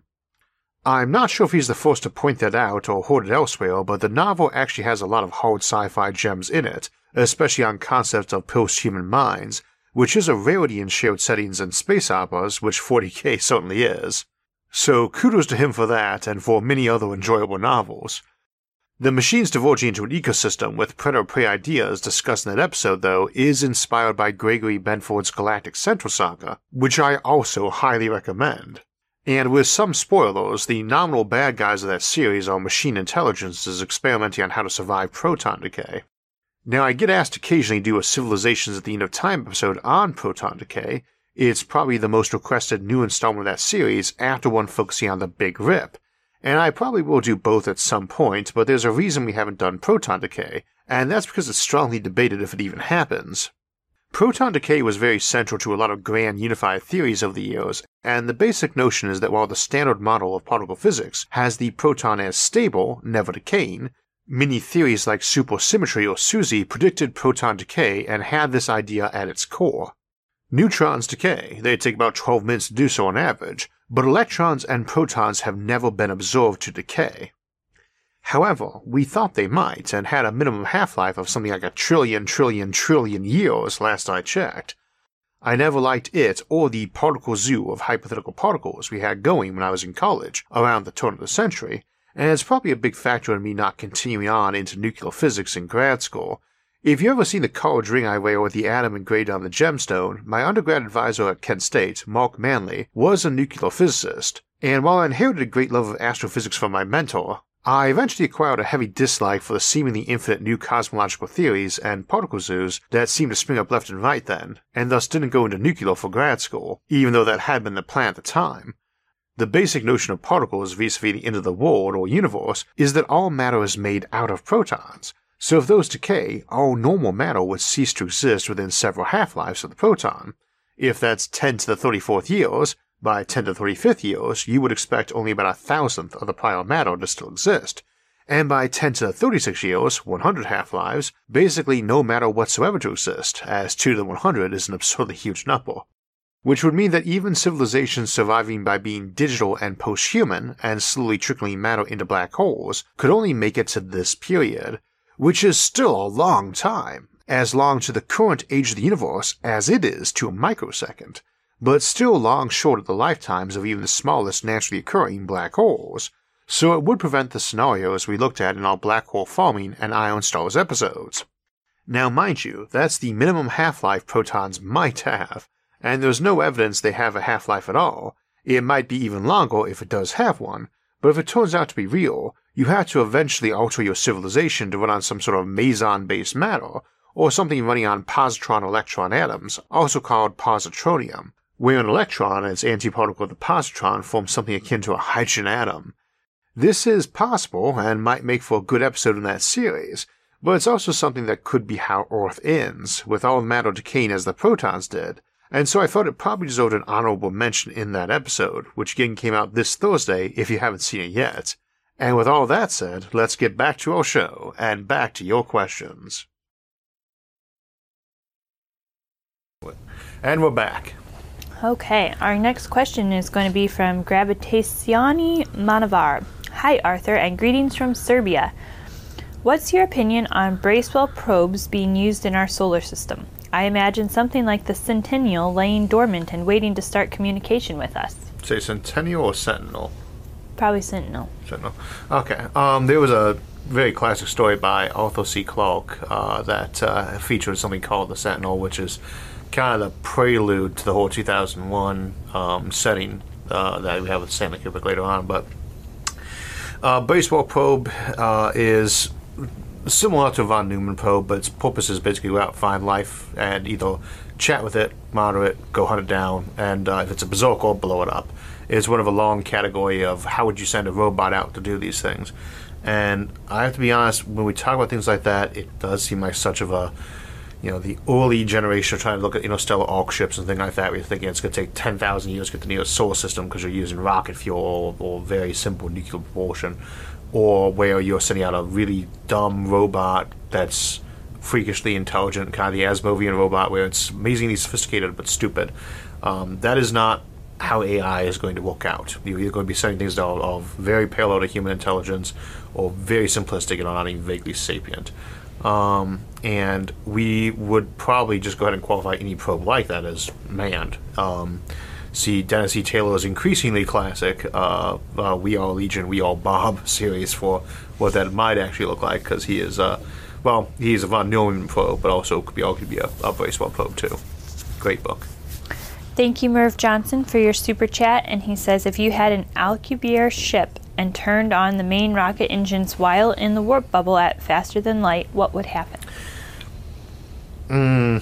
I'm not sure if he's the first to point that out or heard it elsewhere, but the novel actually has a lot of hard sci-fi gems in it, especially on concepts of post-human minds, which is a rarity in shared settings and space operas, which forty K certainly is. So kudos to him for that, and for many other enjoyable novels. The machines diverging into an ecosystem with predator-prey ideas discussed in that episode, though, is inspired by Gregory Benford's Galactic Central saga, which I also highly recommend. And with some spoilers, the nominal bad guys of that series are machine intelligences experimenting on how to survive proton decay. Now, I get asked to occasionally do a Civilizations at the End of Time episode on proton decay. It's probably the most requested new installment of that series after one focusing on the Big Rip, and I probably will do both at some point, but there's a reason we haven't done proton decay, and that's because it's strongly debated if it even happens. Proton decay was very central to a lot of grand unified theories over the years, and the basic notion is that while the standard model of particle physics has the proton as stable, never decaying, many theories like supersymmetry or S U S Y predicted proton decay and had this idea at its core. Neutrons decay, they take about twelve minutes to do so on average, but electrons and protons have never been observed to decay. However, we thought they might, and had a minimum half-life of something like a trillion trillion trillion years last I checked. I never liked it or the particle zoo of hypothetical particles we had going when I was in college, around the turn of the century, and it's probably a big factor in me not continuing on into nuclear physics in grad school. If you ever seen the college ring I wear with the atom engraved on the gemstone, my undergrad advisor at Kent State, Mark Manley, was a nuclear physicist, and while I inherited a great love of astrophysics from my mentor, I eventually acquired a heavy dislike for the seemingly infinite new cosmological theories and particle zoos that seemed to spring up left and right then, and thus didn't go into nuclear for grad school, even though that had been the plan at the time. The basic notion of particles vis-a-vis the end of the world or universe is that all matter is made out of protons, so if those decay, all normal matter would cease to exist within several half-lives of the proton. If that's ten to the thirty-fourth years, by ten to the thirty-fifth years, you would expect only about a thousandth of the prior matter to still exist, and by ten to the thirty-six years, one hundred half-lives, basically no matter whatsoever to exist, as two to the one hundred is an absurdly huge number. Which would mean that even civilizations surviving by being digital and post-human, and slowly trickling matter into black holes, could only make it to this period, which is still a long time, as long to the current age of the universe as it is to a microsecond, but still long short of the lifetimes of even the smallest naturally occurring black holes, so it would prevent the scenarios we looked at in our black hole farming and Ion Stars episodes. Now mind you, that's the minimum half-life protons might have, and there's no evidence they have a half-life at all. It might be even longer if it does have one, but if it turns out to be real, you have to eventually alter your civilization to run on some sort of meson-based matter, or something running on positron-electron atoms, also called positronium, where an electron and its antiparticle of the positron form something akin to a hydrogen atom. This is possible, and might make for a good episode in that series, but it's also something that could be how Earth ends, with all matter decaying as the protons did, and so I thought it probably deserved an honorable mention in that episode, which again came out this Thursday if you haven't seen it yet. And with all that said, let's get back to our show, and back to your questions. And we're back. Okay, our next question is going to be from Gravitacioni Manavar. Hi Arthur, and greetings from Serbia. What's your opinion on Bracewell probes being used in our solar system? I imagine something like the Centennial laying dormant and waiting to start communication with us. Say Centennial or Sentinel? Probably Sentinel. Sentinel. Okay. Um, there was a very classic story by Arthur C. Clarke uh, that uh, featured something called the Sentinel, which is kind of the prelude to the whole two thousand one um, setting uh, that we have with Stanley Kubrick later on. But uh, Bracewell probe uh, is similar to a von Neumann probe, but its purpose is basically go out, find life, and either chat with it, monitor it, go hunt it down, and uh, if it's a berserker, blow it up. It's one of a long category of how would you send a robot out to do these things. And I have to be honest, when we talk about things like that, it does seem like such of a, you know, the early generation of trying to look at interstellar arc ships and things like that, where you're thinking it's going to take ten thousand years to get to the nearest solar system because you're using rocket fuel or, or very simple nuclear propulsion, or where you're sending out a really dumb robot that's freakishly intelligent, kind of the Asimovian robot where it's amazingly sophisticated but stupid. Um, that is not how A I is going to work out. You're either going to be sending things that are, are very parallel to human intelligence, or very simplistic and not even vaguely sapient. Um, and we would probably just go ahead and qualify any probe like that as manned. Um, see Dennis E. Taylor's increasingly classic uh, uh, We Are Legion, We Are Bob series for what that might actually look like, because he is, uh, well, he is a von Neumann probe, but also could be arguably a, a Bracewell probe too. Great book. Thank you, Merv Johnson, for your super chat. And he says, if you had an Alcubierre ship and turned on the main rocket engines while in the warp bubble at faster than light, what would happen? Mm.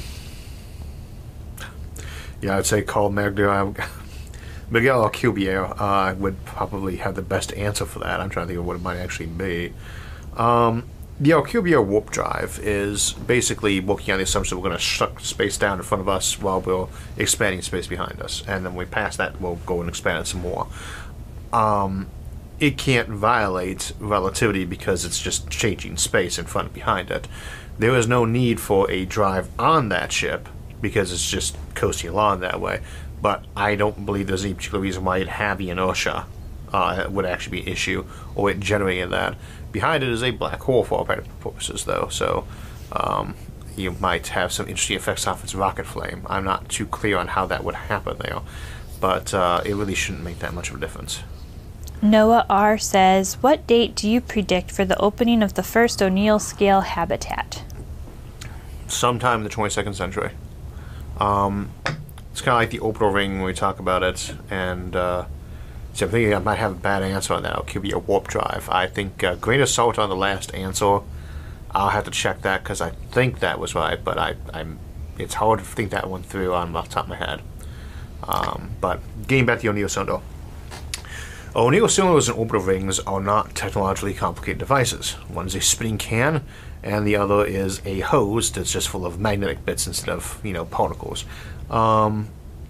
Yeah, I'd say call Miguel, Miguel Alcubierre uh, would probably have the best answer for that. I'm trying to think of what it might actually be. Um, the Alcubierre warp drive is basically working on the assumption that we're going to suck space down in front of us while we're expanding space behind us. And then when we pass that, we'll go and expand it some more. Um, it can't violate relativity because it's just changing space in front and behind it. There is no need for a drive on that ship because it's just coasting along that way. But I don't believe there's any particular reason why it'd have the inertia uh, would actually be an issue, or it generating that. Behind it is a black hole for all practical purposes, though, so um, you might have some interesting effects off its rocket flame. I'm not too clear on how that would happen there, but uh, it really shouldn't make that much of a difference. Noah R. says, what date do you predict for the opening of the first O'Neill scale habitat? Sometime in the twenty-second century. Um, it's kind of like the orbital ring when we talk about it, and uh, so I'm thinking I might have a bad answer on that. It could be a warp drive. I think uh, grain of salt on the last answer. I'll have to check that because I think that was right, but I, I'm. It's hard to think that one through on the top of my head. Um, but getting back to the O'Neill cylinder. O'Neill cylinders and orbital rings are not technologically complicated devices. One is a spinning can, and the other is a hose that's just full of magnetic bits instead of, you know, particles. Um,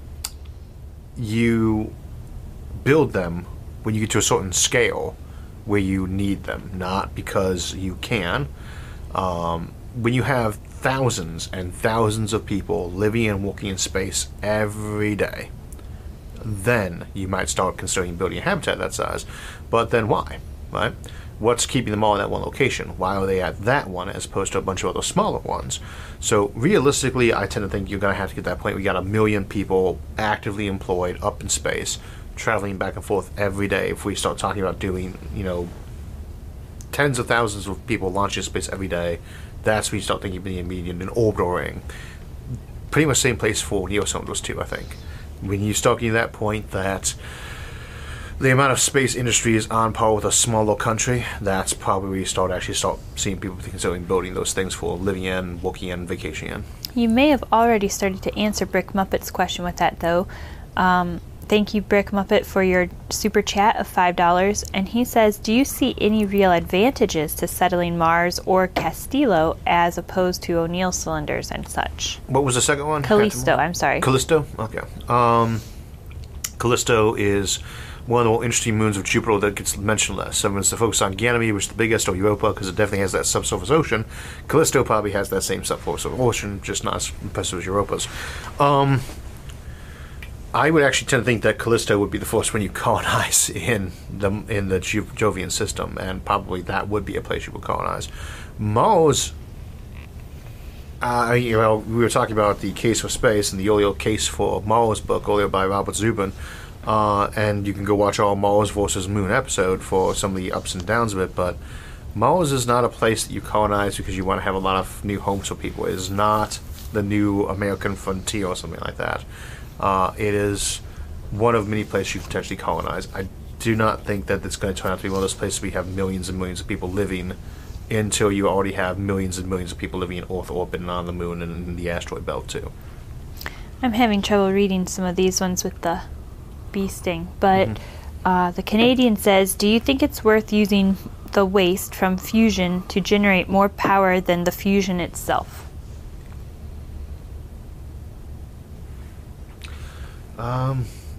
you build them when you get to a certain scale where you need them, not because you can. Um, when you have thousands and thousands of people living and walking in space every day, then you might start considering building a habitat that size. But then why, right? What's keeping them all in that one location? Why are they at that one as opposed to a bunch of other smaller ones? So realistically, I tend to think you're going to have to get to that point where you got a million people actively employed up in space, traveling back and forth every day. If we start talking about doing, you know, tens of thousands of people launching space every day, that's when you start thinking being median an orbital ring. Pretty much same place for neocylinders too, I think. When you start getting to that point that the amount of space industry is on par with a smaller country, that's probably where you start actually start seeing people considering building those things for living in, working in, vacationing in. You may have already started to answer Brick Muppet's question with that, though. Um, thank you, Brick Muppet, for your super chat of five dollars. And he says, do you see any real advantages to settling Mars or Castillo as opposed to O'Neill cylinders and such? What was the second one? Callisto, I'm sorry. Callisto? Okay. Um, Callisto is one of the more interesting moons of Jupiter that gets mentioned less. So it's to focus on Ganymede, which is the biggest, or Europa, because it definitely has that subsurface ocean. Callisto probably has that same subsurface ocean, just not as impressive as Europa's. Um... I would actually tend to think that Callisto would be the first one you colonize in the in the jo- Jovian system, and probably that would be a place you would colonize. Mars, uh, you know, we were talking about the Case for Space and the earlier Case for Mars book, earlier by Robert Zubin, uh, and you can go watch our Mars versus Moon episode for some of the ups and downs of it, but Mars is not a place that you colonize because you want to have a lot of new homes for people. It is not the new American frontier or something like that. Uh, it is one of many places you can potentially colonize. I do not think that it's going to turn out to be one of those places where you have millions and millions of people living until you already have millions and millions of people living in Earth orbit and on the moon and in the asteroid belt too. I'm having trouble reading some of these ones with the bee sting, but mm-hmm. uh, the Canadian says, do you think it's worth using the waste from fusion to generate more power than the fusion itself? Um.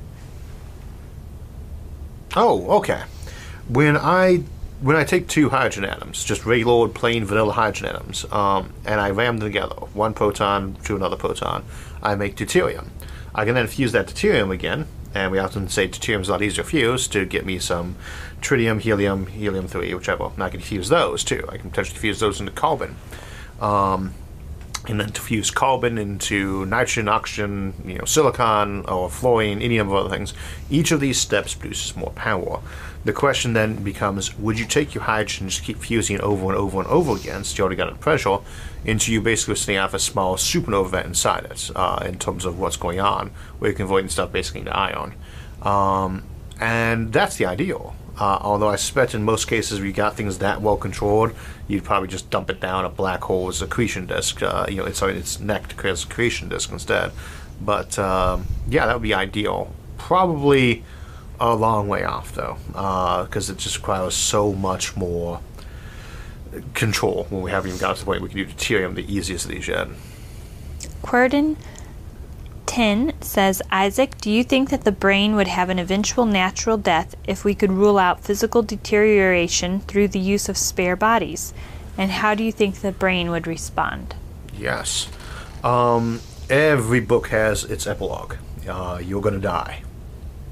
Oh, okay. When I when I take two hydrogen atoms, just regular plain vanilla hydrogen atoms, um, and I ram them together, one proton to another proton, I make deuterium. I can then fuse that deuterium again, and we often say deuterium is a lot easier to fuse to get me some tritium, helium, helium three, whichever. And I can fuse those too. I can potentially fuse those into carbon. Um, and then to fuse carbon into nitrogen, oxygen, you know, silicon, or fluorine, any number of other things. Each of these steps produces more power. The question then becomes, would you take your hydrogen and just keep fusing it over and over and over again, so you already got it pressure, into you basically setting off a small supernova event inside it, uh, in terms of what's going on, where you're converting stuff basically into ion. Um, and that's the ideal. Uh, although I suspect in most cases, if you got things that well controlled, you'd probably just dump it down a black hole's accretion disk. Uh, you know, it's sorry, its neck to create a accretion disk instead. But um, yeah, that would be ideal. Probably a long way off though, because uh, it just requires so much more control when we haven't even got to the point we can do deuterium, the easiest of these yet. Querden ten says, Isaac, do you think that the brain would have an eventual natural death if we could rule out physical deterioration through the use of spare bodies? And how do you think the brain would respond? Yes. Um, every book has its epilogue. Uh, you're going to die.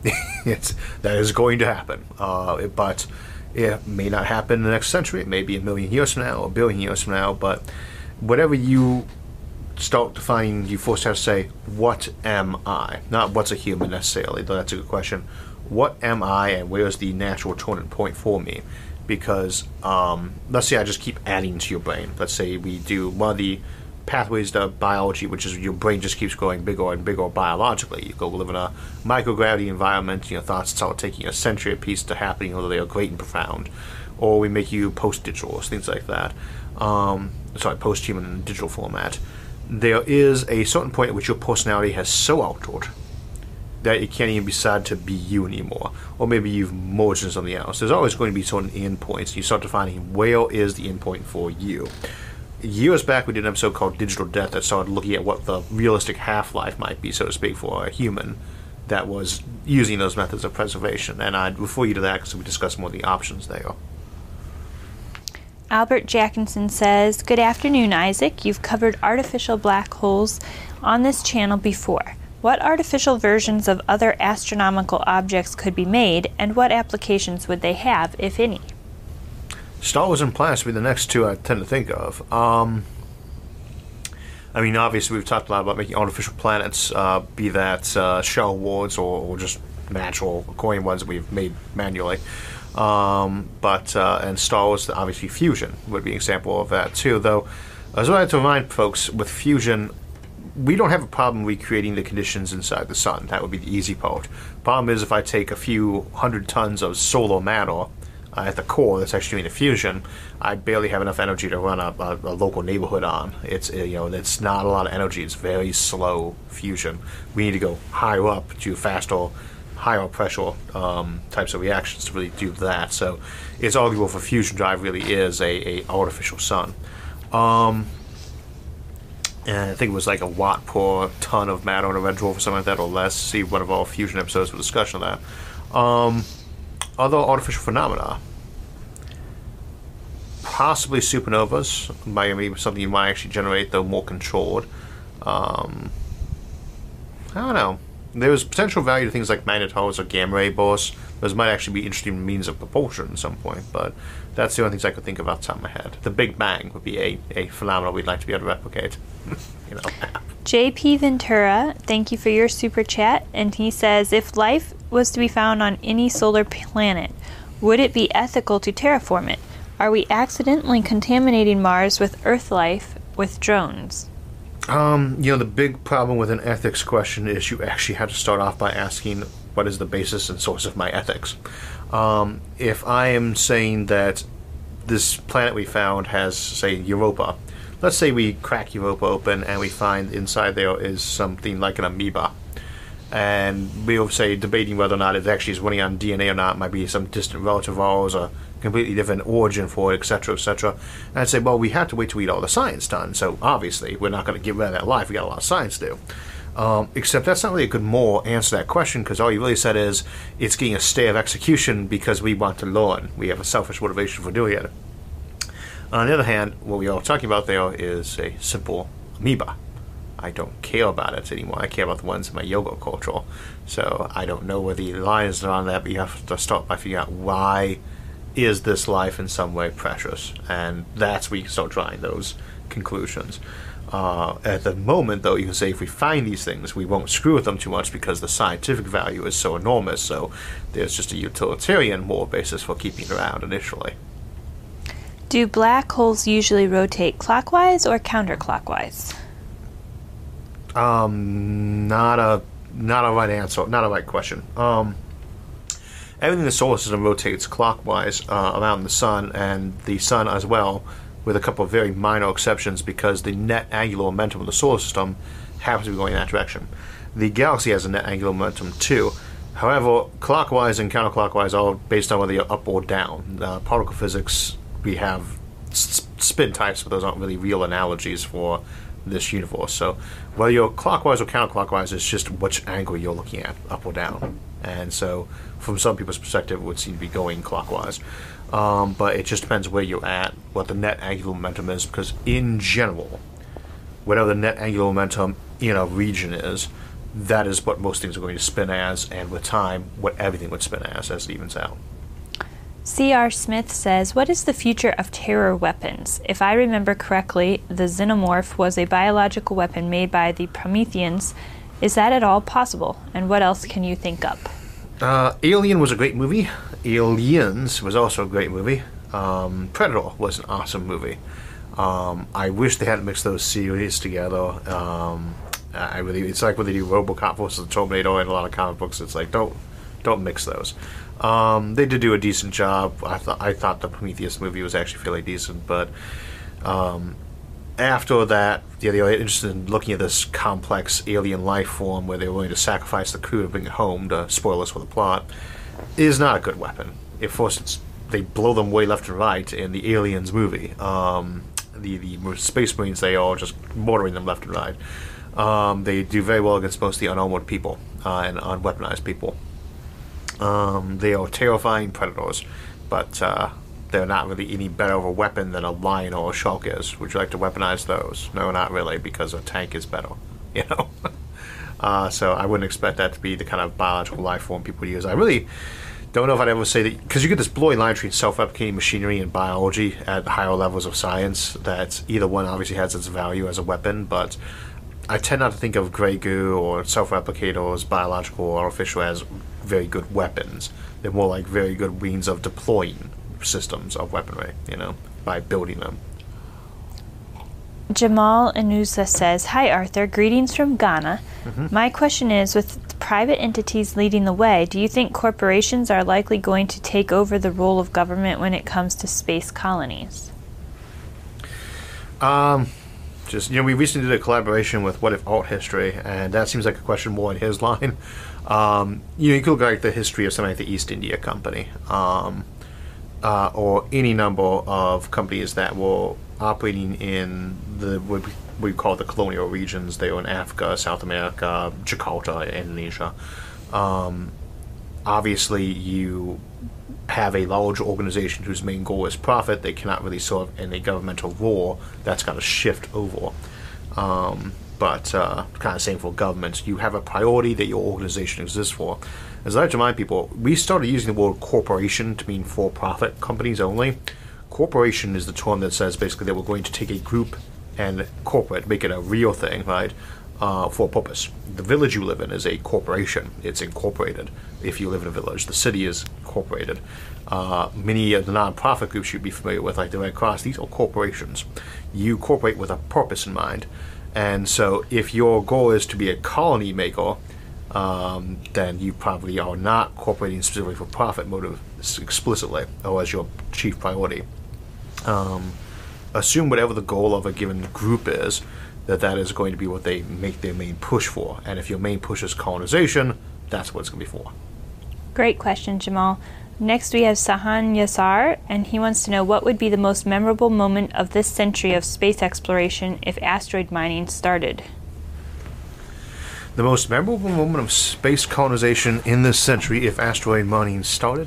it's that is going to happen. Uh, but it may not happen in the next century. It may be a million years from now, or a billion years from now. But whatever you start defining, you first have to say, what am I? Not what's a human necessarily, though that's a good question. What am I, and where's the natural turning point for me? Because um, let's say I just keep adding to your brain. Let's say we do one of the pathways to biology, which is your brain just keeps growing bigger and bigger biologically. You go live in a microgravity environment, you know, thoughts start taking a century a piece to happening, although they are great and profound. Or we make you post-digital, things like that. Um, sorry, post-human in digital format. There is a certain point at which your personality has so altered that it can't even be said to be you anymore. Or maybe you've merged into something else. There's always going to be certain endpoints. You start defining where is the endpoint for you. Years back, we did an episode called Digital Death that started looking at what the realistic half-life might be, so to speak, for a human that was using those methods of preservation. And I'd refer you to that because we discussed more of the options there. Albert Jackinson says, good afternoon, Isaac. You've covered artificial black holes on this channel before. What artificial versions of other astronomical objects could be made, and what applications would they have, if any? Star Wars and planets would be the next two I tend to think of. Um, I mean, obviously, we've talked a lot about making artificial planets, uh, be that uh, shell worlds or, or just natural coin ones that we've made manually. Um, but uh, and Star Wars, obviously, fusion would be an example of that too. Though, I was wanted to remind folks, with fusion, we don't have a problem recreating the conditions inside the sun. That would be the easy part. Problem is, if I take a few hundred tons of solar matter uh, at the core that's actually doing the fusion, I barely have enough energy to run a, a, a local neighborhood on. It's uh, you know, it's not a lot of energy. It's very slow fusion. We need to go higher up to faster, higher pressure um, types of reactions to really do that. So it's arguable for fusion drive really is a, a artificial sun. Um, and I think it was like a watt per ton of matter on a red dwarf or something like that, or less. See one of our fusion episodes for discussion of that. Um, other artificial phenomena. Possibly supernovas might be something you might actually generate, though more controlled. Um, I don't know. There's potential value to things like magnetars or gamma ray bursts. Those might actually be interesting means of propulsion at some point, but that's the only things I could think of off the top of my head. The Big Bang would be a, a phenomenon we'd like to be able to replicate. you know. J P Ventura, thank you for your super chat, and he says, if life was to be found on any solar planet, would it be ethical to terraform it? Are we accidentally contaminating Mars with Earth life with drones? Um, you know, the big problem with an ethics question is you actually have to start off by asking, what is the basis and source of my ethics? Um, if I am saying that this planet we found has, say, Europa, let's say we crack Europa open and we find inside there is something like an amoeba, and we'll say debating whether or not it actually is running on D N A or not, might be some distant relative of ours, or completely different origin for it, et cetera, et cetera. And I'd say, well, we have to wait till we get all the science done, so obviously we're not going to get rid of that life. We got a lot of science to do. Um, except that's not really a good more answer to that question, because all you really said is it's getting a stay of execution because we want to learn. We have a selfish motivation for doing it. On the other hand, what we are talking about there is a simple amoeba. I don't care about it anymore. I care about the ones in my yoga culture. So I don't know where the lines are on that, but you have to start by figuring out why is this life in some way precious, and that's where you can start drawing those conclusions. Uh, at the moment, though, you can say if we find these things, we won't screw with them too much because the scientific value is so enormous, so there's just a utilitarian moral basis for keeping it around initially. Do black holes usually rotate clockwise or counterclockwise? Um, not a not a right answer, not a right question. Um, everything in the solar system rotates clockwise uh, around the sun, and the sun as well, with a couple of very minor exceptions, because the net angular momentum of the solar system happens to be going in that direction. The galaxy has a net angular momentum too. However, clockwise and counterclockwise are based on whether you're up or down. Uh, particle physics, we have s- spin types, but those aren't really real analogies for this universe. So whether you're clockwise or counterclockwise is just which angle you're looking at, up or down. And so from some people's perspective, it would seem to be going clockwise. Um, but it just depends where you're at, what the net angular momentum is, because in general, whatever the net angular momentum in a region is, that is what most things are going to spin as, and with time, what everything would spin as as it evens out. C R. Smith says, what is the future of terror weapons? If I remember correctly, the xenomorph was a biological weapon made by the Prometheans. Is that at all possible? And what else can you think up? Uh, Alien was a great movie. Aliens was also a great movie. Um, Predator was an awesome movie. Um, I wish they hadn't mixed those series together. Um, I really, it's like when they do RoboCop versus Terminator in a lot of comic books. It's like don't, don't mix those. Um, they did do a decent job. I thought, I thought the Prometheus movie was actually fairly decent, but um, after that, yeah, they were interested in looking at this complex alien life form where they were willing to sacrifice the crew to bring it home. To spoil us for the plot, is not a good weapon. It forces they blow them away left and right in the Aliens movie. Um, the the Space Marines, they are just mortaring them left and right. Um, they do very well against most of the unarmored people uh, and unweaponized people. Um, they are terrifying predators, but uh, they're not really any better of a weapon than a lion or a shark is. Would you like to weaponize those? No, not really, because a tank is better, you know? uh, so I wouldn't expect that to be the kind of biological life form people use. I really don't know if I'd ever say that, because you get this blurry line between self-replicating machinery and biology at higher levels of science, that either one obviously has its value as a weapon, but I tend not to think of Grey Goo or self-replicators, biological or artificial, as very good weapons. They're more like very good means of deploying systems of weaponry, you know, by building them. Jamal Anusa says, hi Arthur, greetings from Ghana. Mm-hmm. My question is, with private entities leading the way, do you think corporations are likely going to take over the role of government when it comes to space colonies? Um... Just, you know, we recently did a collaboration with What If Art History, and that seems like a question more in his line. Um, you know, you could look at like the history of something like the East India Company, um, uh, or any number of companies that were operating in the what we call the colonial regions. They were in Africa, South America, Jakarta, Indonesia. Um, obviously, you have a large organization whose main goal is profit. They cannot really serve in a governmental role. That's got to shift over. Um, but uh, kind of same for governments. You have a priority that your organization exists for. As I like to remind people, we started using the word corporation to mean for-profit companies only. Corporation is the term that says basically that we're going to take a group and corporate, make it a real thing, right? Uh, for a purpose. The village you live in is a corporation. It's incorporated. If you live in a village, the city is incorporated. Uh, many of the non-profit groups you'd be familiar with, like the Red Cross, these are corporations. You corporate with a purpose in mind. And so if your goal is to be a colony maker, um, then you probably are not corporating specifically for profit motive explicitly, or as your chief priority. Um, assume whatever the goal of a given group is, that that is going to be what they make their main push for. And if your main push is colonization, that's what it's going to be for. Great question, Jamal. Next we have Sahan Yasar, and he wants to know what would be the most memorable moment of this century of space exploration if asteroid mining started. The most memorable moment of space colonization in this century if asteroid mining started?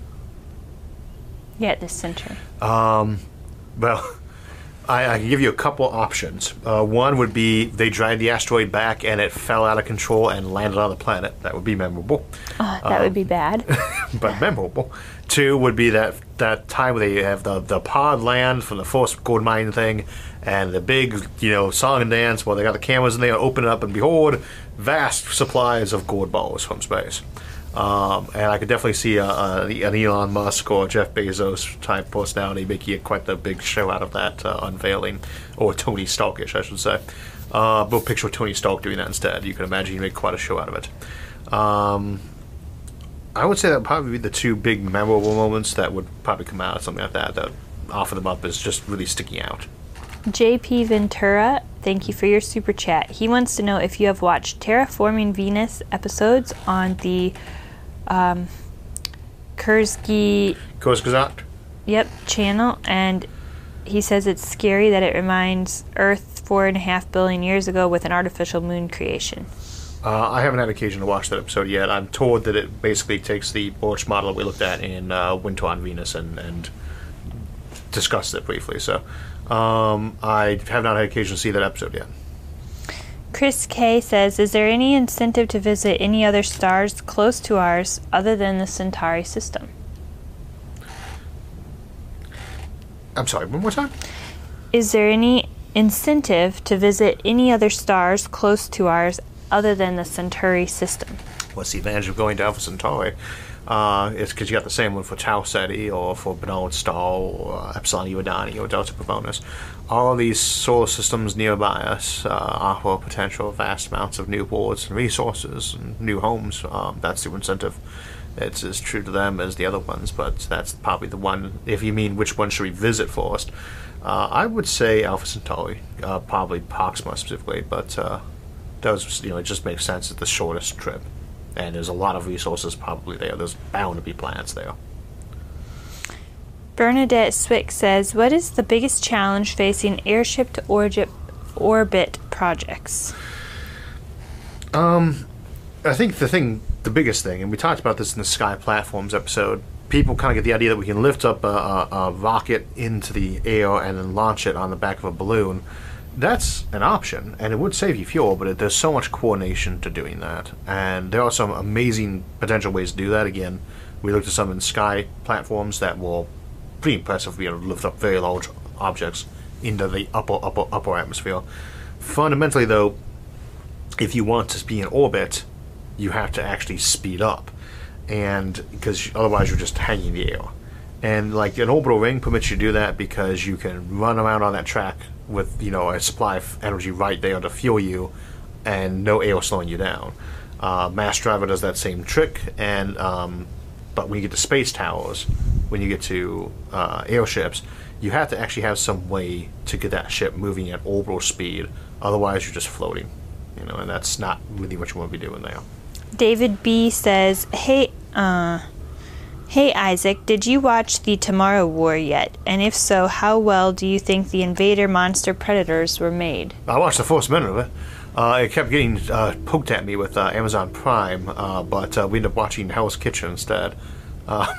Yeah, this century. Um, well... I, I can give you a couple options. Uh, one would be they dragged the asteroid back and it fell out of control and landed on the planet. That would be memorable. Uh, that um, would be bad. But memorable. Two would be that that time where they have the, the pod land from the first gold mining thing and the big, you know, song and dance while they got the cameras in there, open it up and behold, vast supplies of gold balls from space. Um, and I could definitely see a, a, an Elon Musk or Jeff Bezos type personality making quite the big show out of that uh, unveiling, or Tony Starkish, I should say. Uh, but picture Tony Stark doing that instead. You can imagine he'd make quite a show out of it. Um, I would say that would probably be the two big memorable moments that would probably come out of something like that, that offer them up as just really sticking out. J P Ventura, thank you for your super chat. He wants to know if you have watched Terraforming Venus episodes on the um, Kurzgesagt Kurzgesagt? Yep, channel, and he says it's scary that it reminds Earth four and a half billion years ago with an artificial moon creation. Uh, I haven't had occasion to watch that episode yet. I'm told that it basically takes the Birch model we looked at in uh, Winter on Venus and, and discussed it briefly. So um, I have not had occasion to see that episode yet. Chris K says, is there any incentive to visit any other stars close to ours other than the Centauri system? I'm sorry, one more time? Is there any incentive to visit any other stars close to ours other than the Centauri system? What's the advantage of going to Alpha Centauri? Uh, it's because you got the same one for Tau Ceti or for Bernard Star or Epsilon Eridani or Delta Pavonis. All of these solar systems nearby us uh, offer potential vast amounts of new worlds and resources and new homes. Um, that's the incentive. It's as true to them as the other ones, but that's probably the one. If you mean which one should we visit first, uh, I would say Alpha Centauri, uh, probably Proxima specifically, but uh, does you know it just makes sense. It's the shortest trip, and there's a lot of resources probably there. There's bound to be planets there. Bernadette Swick says, what is the biggest challenge facing airship to orbit, orbit projects? Um, I think the thing, the biggest thing, and we talked about this in the Sky Platforms episode, people kind of get the idea that we can lift up a, a, a rocket into the air and then launch it on the back of a balloon. That's an option, and it would save you fuel, but it, there's so much coordination to doing that. And there are some amazing potential ways to do that. Again, we looked at some in Sky Platforms that will pretty impressive, be able to lift up very large objects into the upper, upper, upper atmosphere. Fundamentally, though, if you want to be in orbit, you have to actually speed up, and because otherwise you're just hanging in the air. And like an orbital ring permits you to do that because you can run around on that track with you know a supply of energy right there to fuel you, and no air slowing you down. Uh, Mass Driver does that same trick, and um, but when you get to space towers, when you get to uh, airships, you have to actually have some way to get that ship moving at orbital speed. Otherwise, you're just floating, you know, and that's not really what you want to be doing there. David B says, "Hey, uh, hey Isaac, did you watch the Tomorrow War yet? And if so, how well do you think the Invader monster predators were made?" I watched the first minute of it. Uh, it kept getting uh, poked at me with uh, Amazon Prime, uh, but uh, we ended up watching Hell's Kitchen instead. Uh,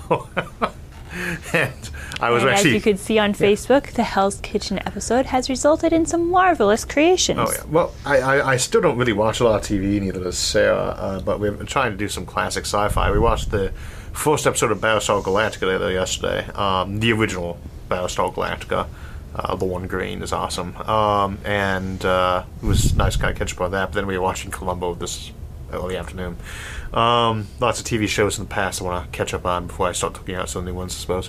and I was and actually, as you could see on Facebook, the Hell's Kitchen episode has resulted in some marvelous creations. Oh yeah. Well, I, I, I still don't really watch a lot of T V, neither does Sarah. Uh, but we've been trying to do some classic sci-fi. We watched the first episode of Battlestar Galactica yesterday, um, the original Battlestar Galactica. Uh, Lorne Green is awesome, um, and uh, it was nice to kind of catch up on that. But then we were watching Columbo this early afternoon. Um, lots of T V shows in the past I want to catch up on before I start looking out some new ones, I suppose.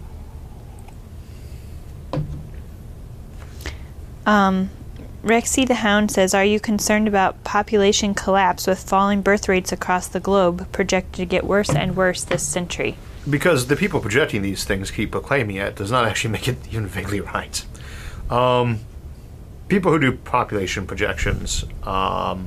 Um, Rexy the Hound says, are you concerned about population collapse with falling birth rates across the globe projected to get worse and worse this century? Because the people projecting these things keep proclaiming it does not actually make it even vaguely right. Um, people who do population projections um,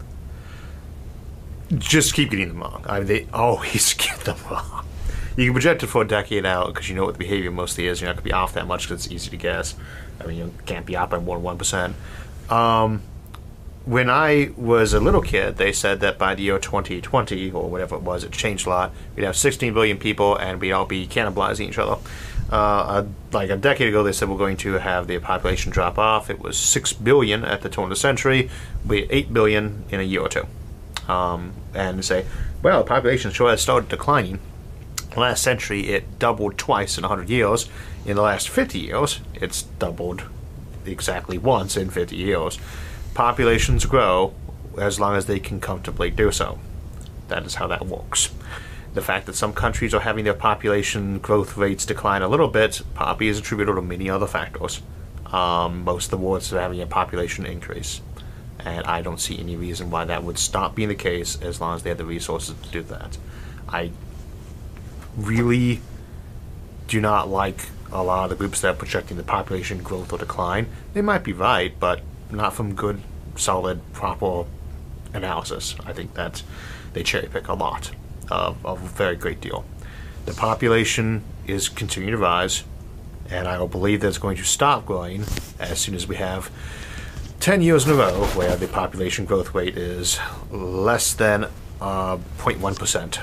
just keep getting them wrong. I mean, they always get them wrong. You can project it for a decade out because you know what the behavior mostly is. You're not going to be off that much because it's easy to guess. I mean, you can't be off by more than one percent. Um, when I was a little kid, they said that by the year twenty twenty, or whatever it was, it changed a lot. We'd have sixteen billion people and we'd all be cannibalizing each other. Uh, a, like a decade ago, they said we're going to have the population drop off. It was six billion at the turn of the century. We had eight billion in a year or two. Um, and say, well, the population sure has started declining. Last century, it doubled twice in one hundred years. In the last fifty years, it's doubled exactly once in fifty years. Populations grow as long as they can comfortably do so. That is how that works. The fact that some countries are having their population growth rates decline a little bit, Poppy is attributable to many other factors. Um, most of the worlds are having a population increase. And I don't see any reason why that would stop being the case as long as they have the resources to do that. I really do not like a lot of the groups that are projecting the population growth or decline. They might be right, but not from good, solid, proper analysis. I think that they cherry pick a lot, uh, a very great deal. The population is continuing to rise, and I will believe that it's going to stop growing as soon as we have ten years in a row where the population growth rate is less than uh, zero point one percent.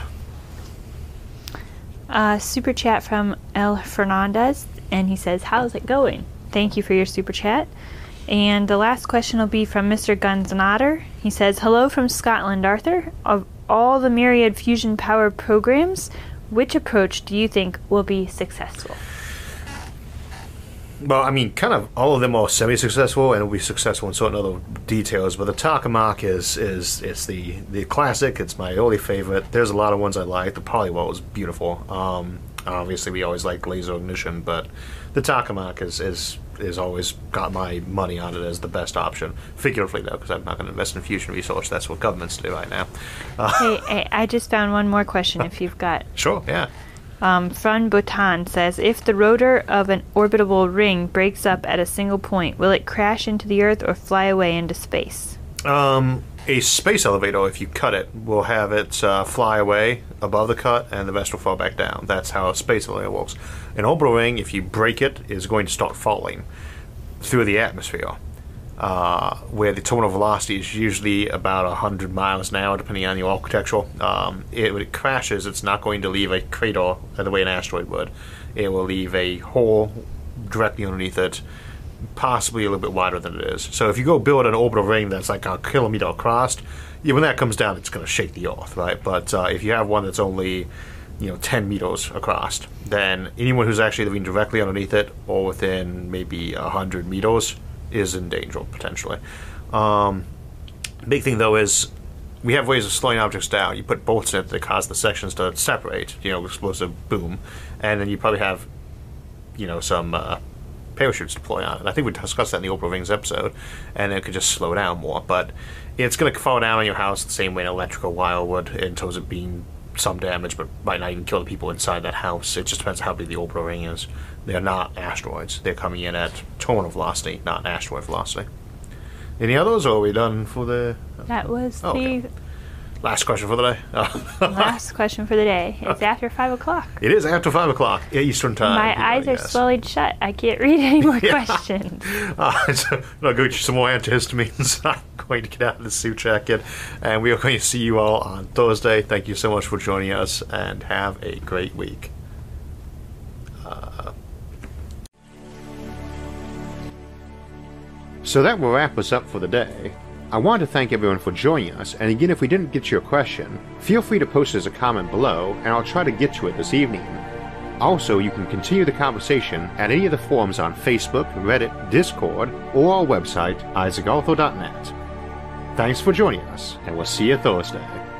Uh, super chat from El Fernandez, and he says, how's it going? Thank you for your super chat. And the last question will be from Mister Gunznatter. He says, hello from Scotland, Arthur. Of all the myriad fusion power programs, which approach do you think will be successful? Well, I mean, kind of all of them are semi-successful, and will be successful in certain other details. But the Tokamak is is it's the the classic. It's my only favorite. There's a lot of ones I like. The Polywell was beautiful. Um, obviously, we always like laser ignition, but the Tokamak is is is always got my money on it as the best option. Figuratively, though, because I'm not going to invest in fusion research. That's what governments do right now. Uh, hey, hey, I just found one more question. If you've got sure, yeah. Um, Fran Bhutan says, if the rotor of an orbitable ring breaks up at a single point, will it crash into the Earth or fly away into space? Um, a space elevator, if you cut it, will have it uh, fly away above the cut, and the rest will fall back down. That's how a space elevator works. An orbital ring, if you break it, is going to start falling through the atmosphere, uh, where the terminal velocity is usually about one hundred miles an hour, depending on your architecture. Um, it, when it crashes, it's not going to leave a crater the way an asteroid would. It will leave a hole directly underneath it, possibly a little bit wider than it is. So if you go build an orbital ring that's like a kilometer across, yeah, when that comes down, it's going to shake the Earth, right? But uh, if you have one that's only, you know, ten meters across, then anyone who's actually living directly underneath it or within maybe one hundred meters is in danger, potentially. Um, big thing, though, is we have ways of slowing objects down. You put bolts in it that cause the sections to separate, you know, explosive boom, and then you probably have, you know, some uh, parachutes deploy on it. I think we discussed that in the orbital rings episode, and it could just slow down more. But it's going to fall down on your house the same way an electrical wire would, in terms of being some damage, but might not even kill the people inside that house. It just depends how big the orbital ring is. They're not asteroids. They're coming in at terminal velocity, not asteroid velocity. Any others, or are we done for the... That was oh, the... Okay. Last question for the day. last question for the day. It's after five o'clock. It is after five o'clock Eastern time. My eyes are swelling shut. I can't read any more yeah. questions. Uh, so I'll go get you some more antihistamines. I'm going to get out of the suit jacket, and we are going to see you all on Thursday. Thank you so much for joining us, and have a great week. Uh, So that will wrap us up for the day. I want to thank everyone for joining us, and again, if we didn't get your question, feel free to post as a comment below, and I'll try to get to it this evening. Also, you can continue the conversation at any of the forums on Facebook, Reddit, Discord, or our website, isaac arthur dot net. Thanks for joining us, and we'll see you Thursday.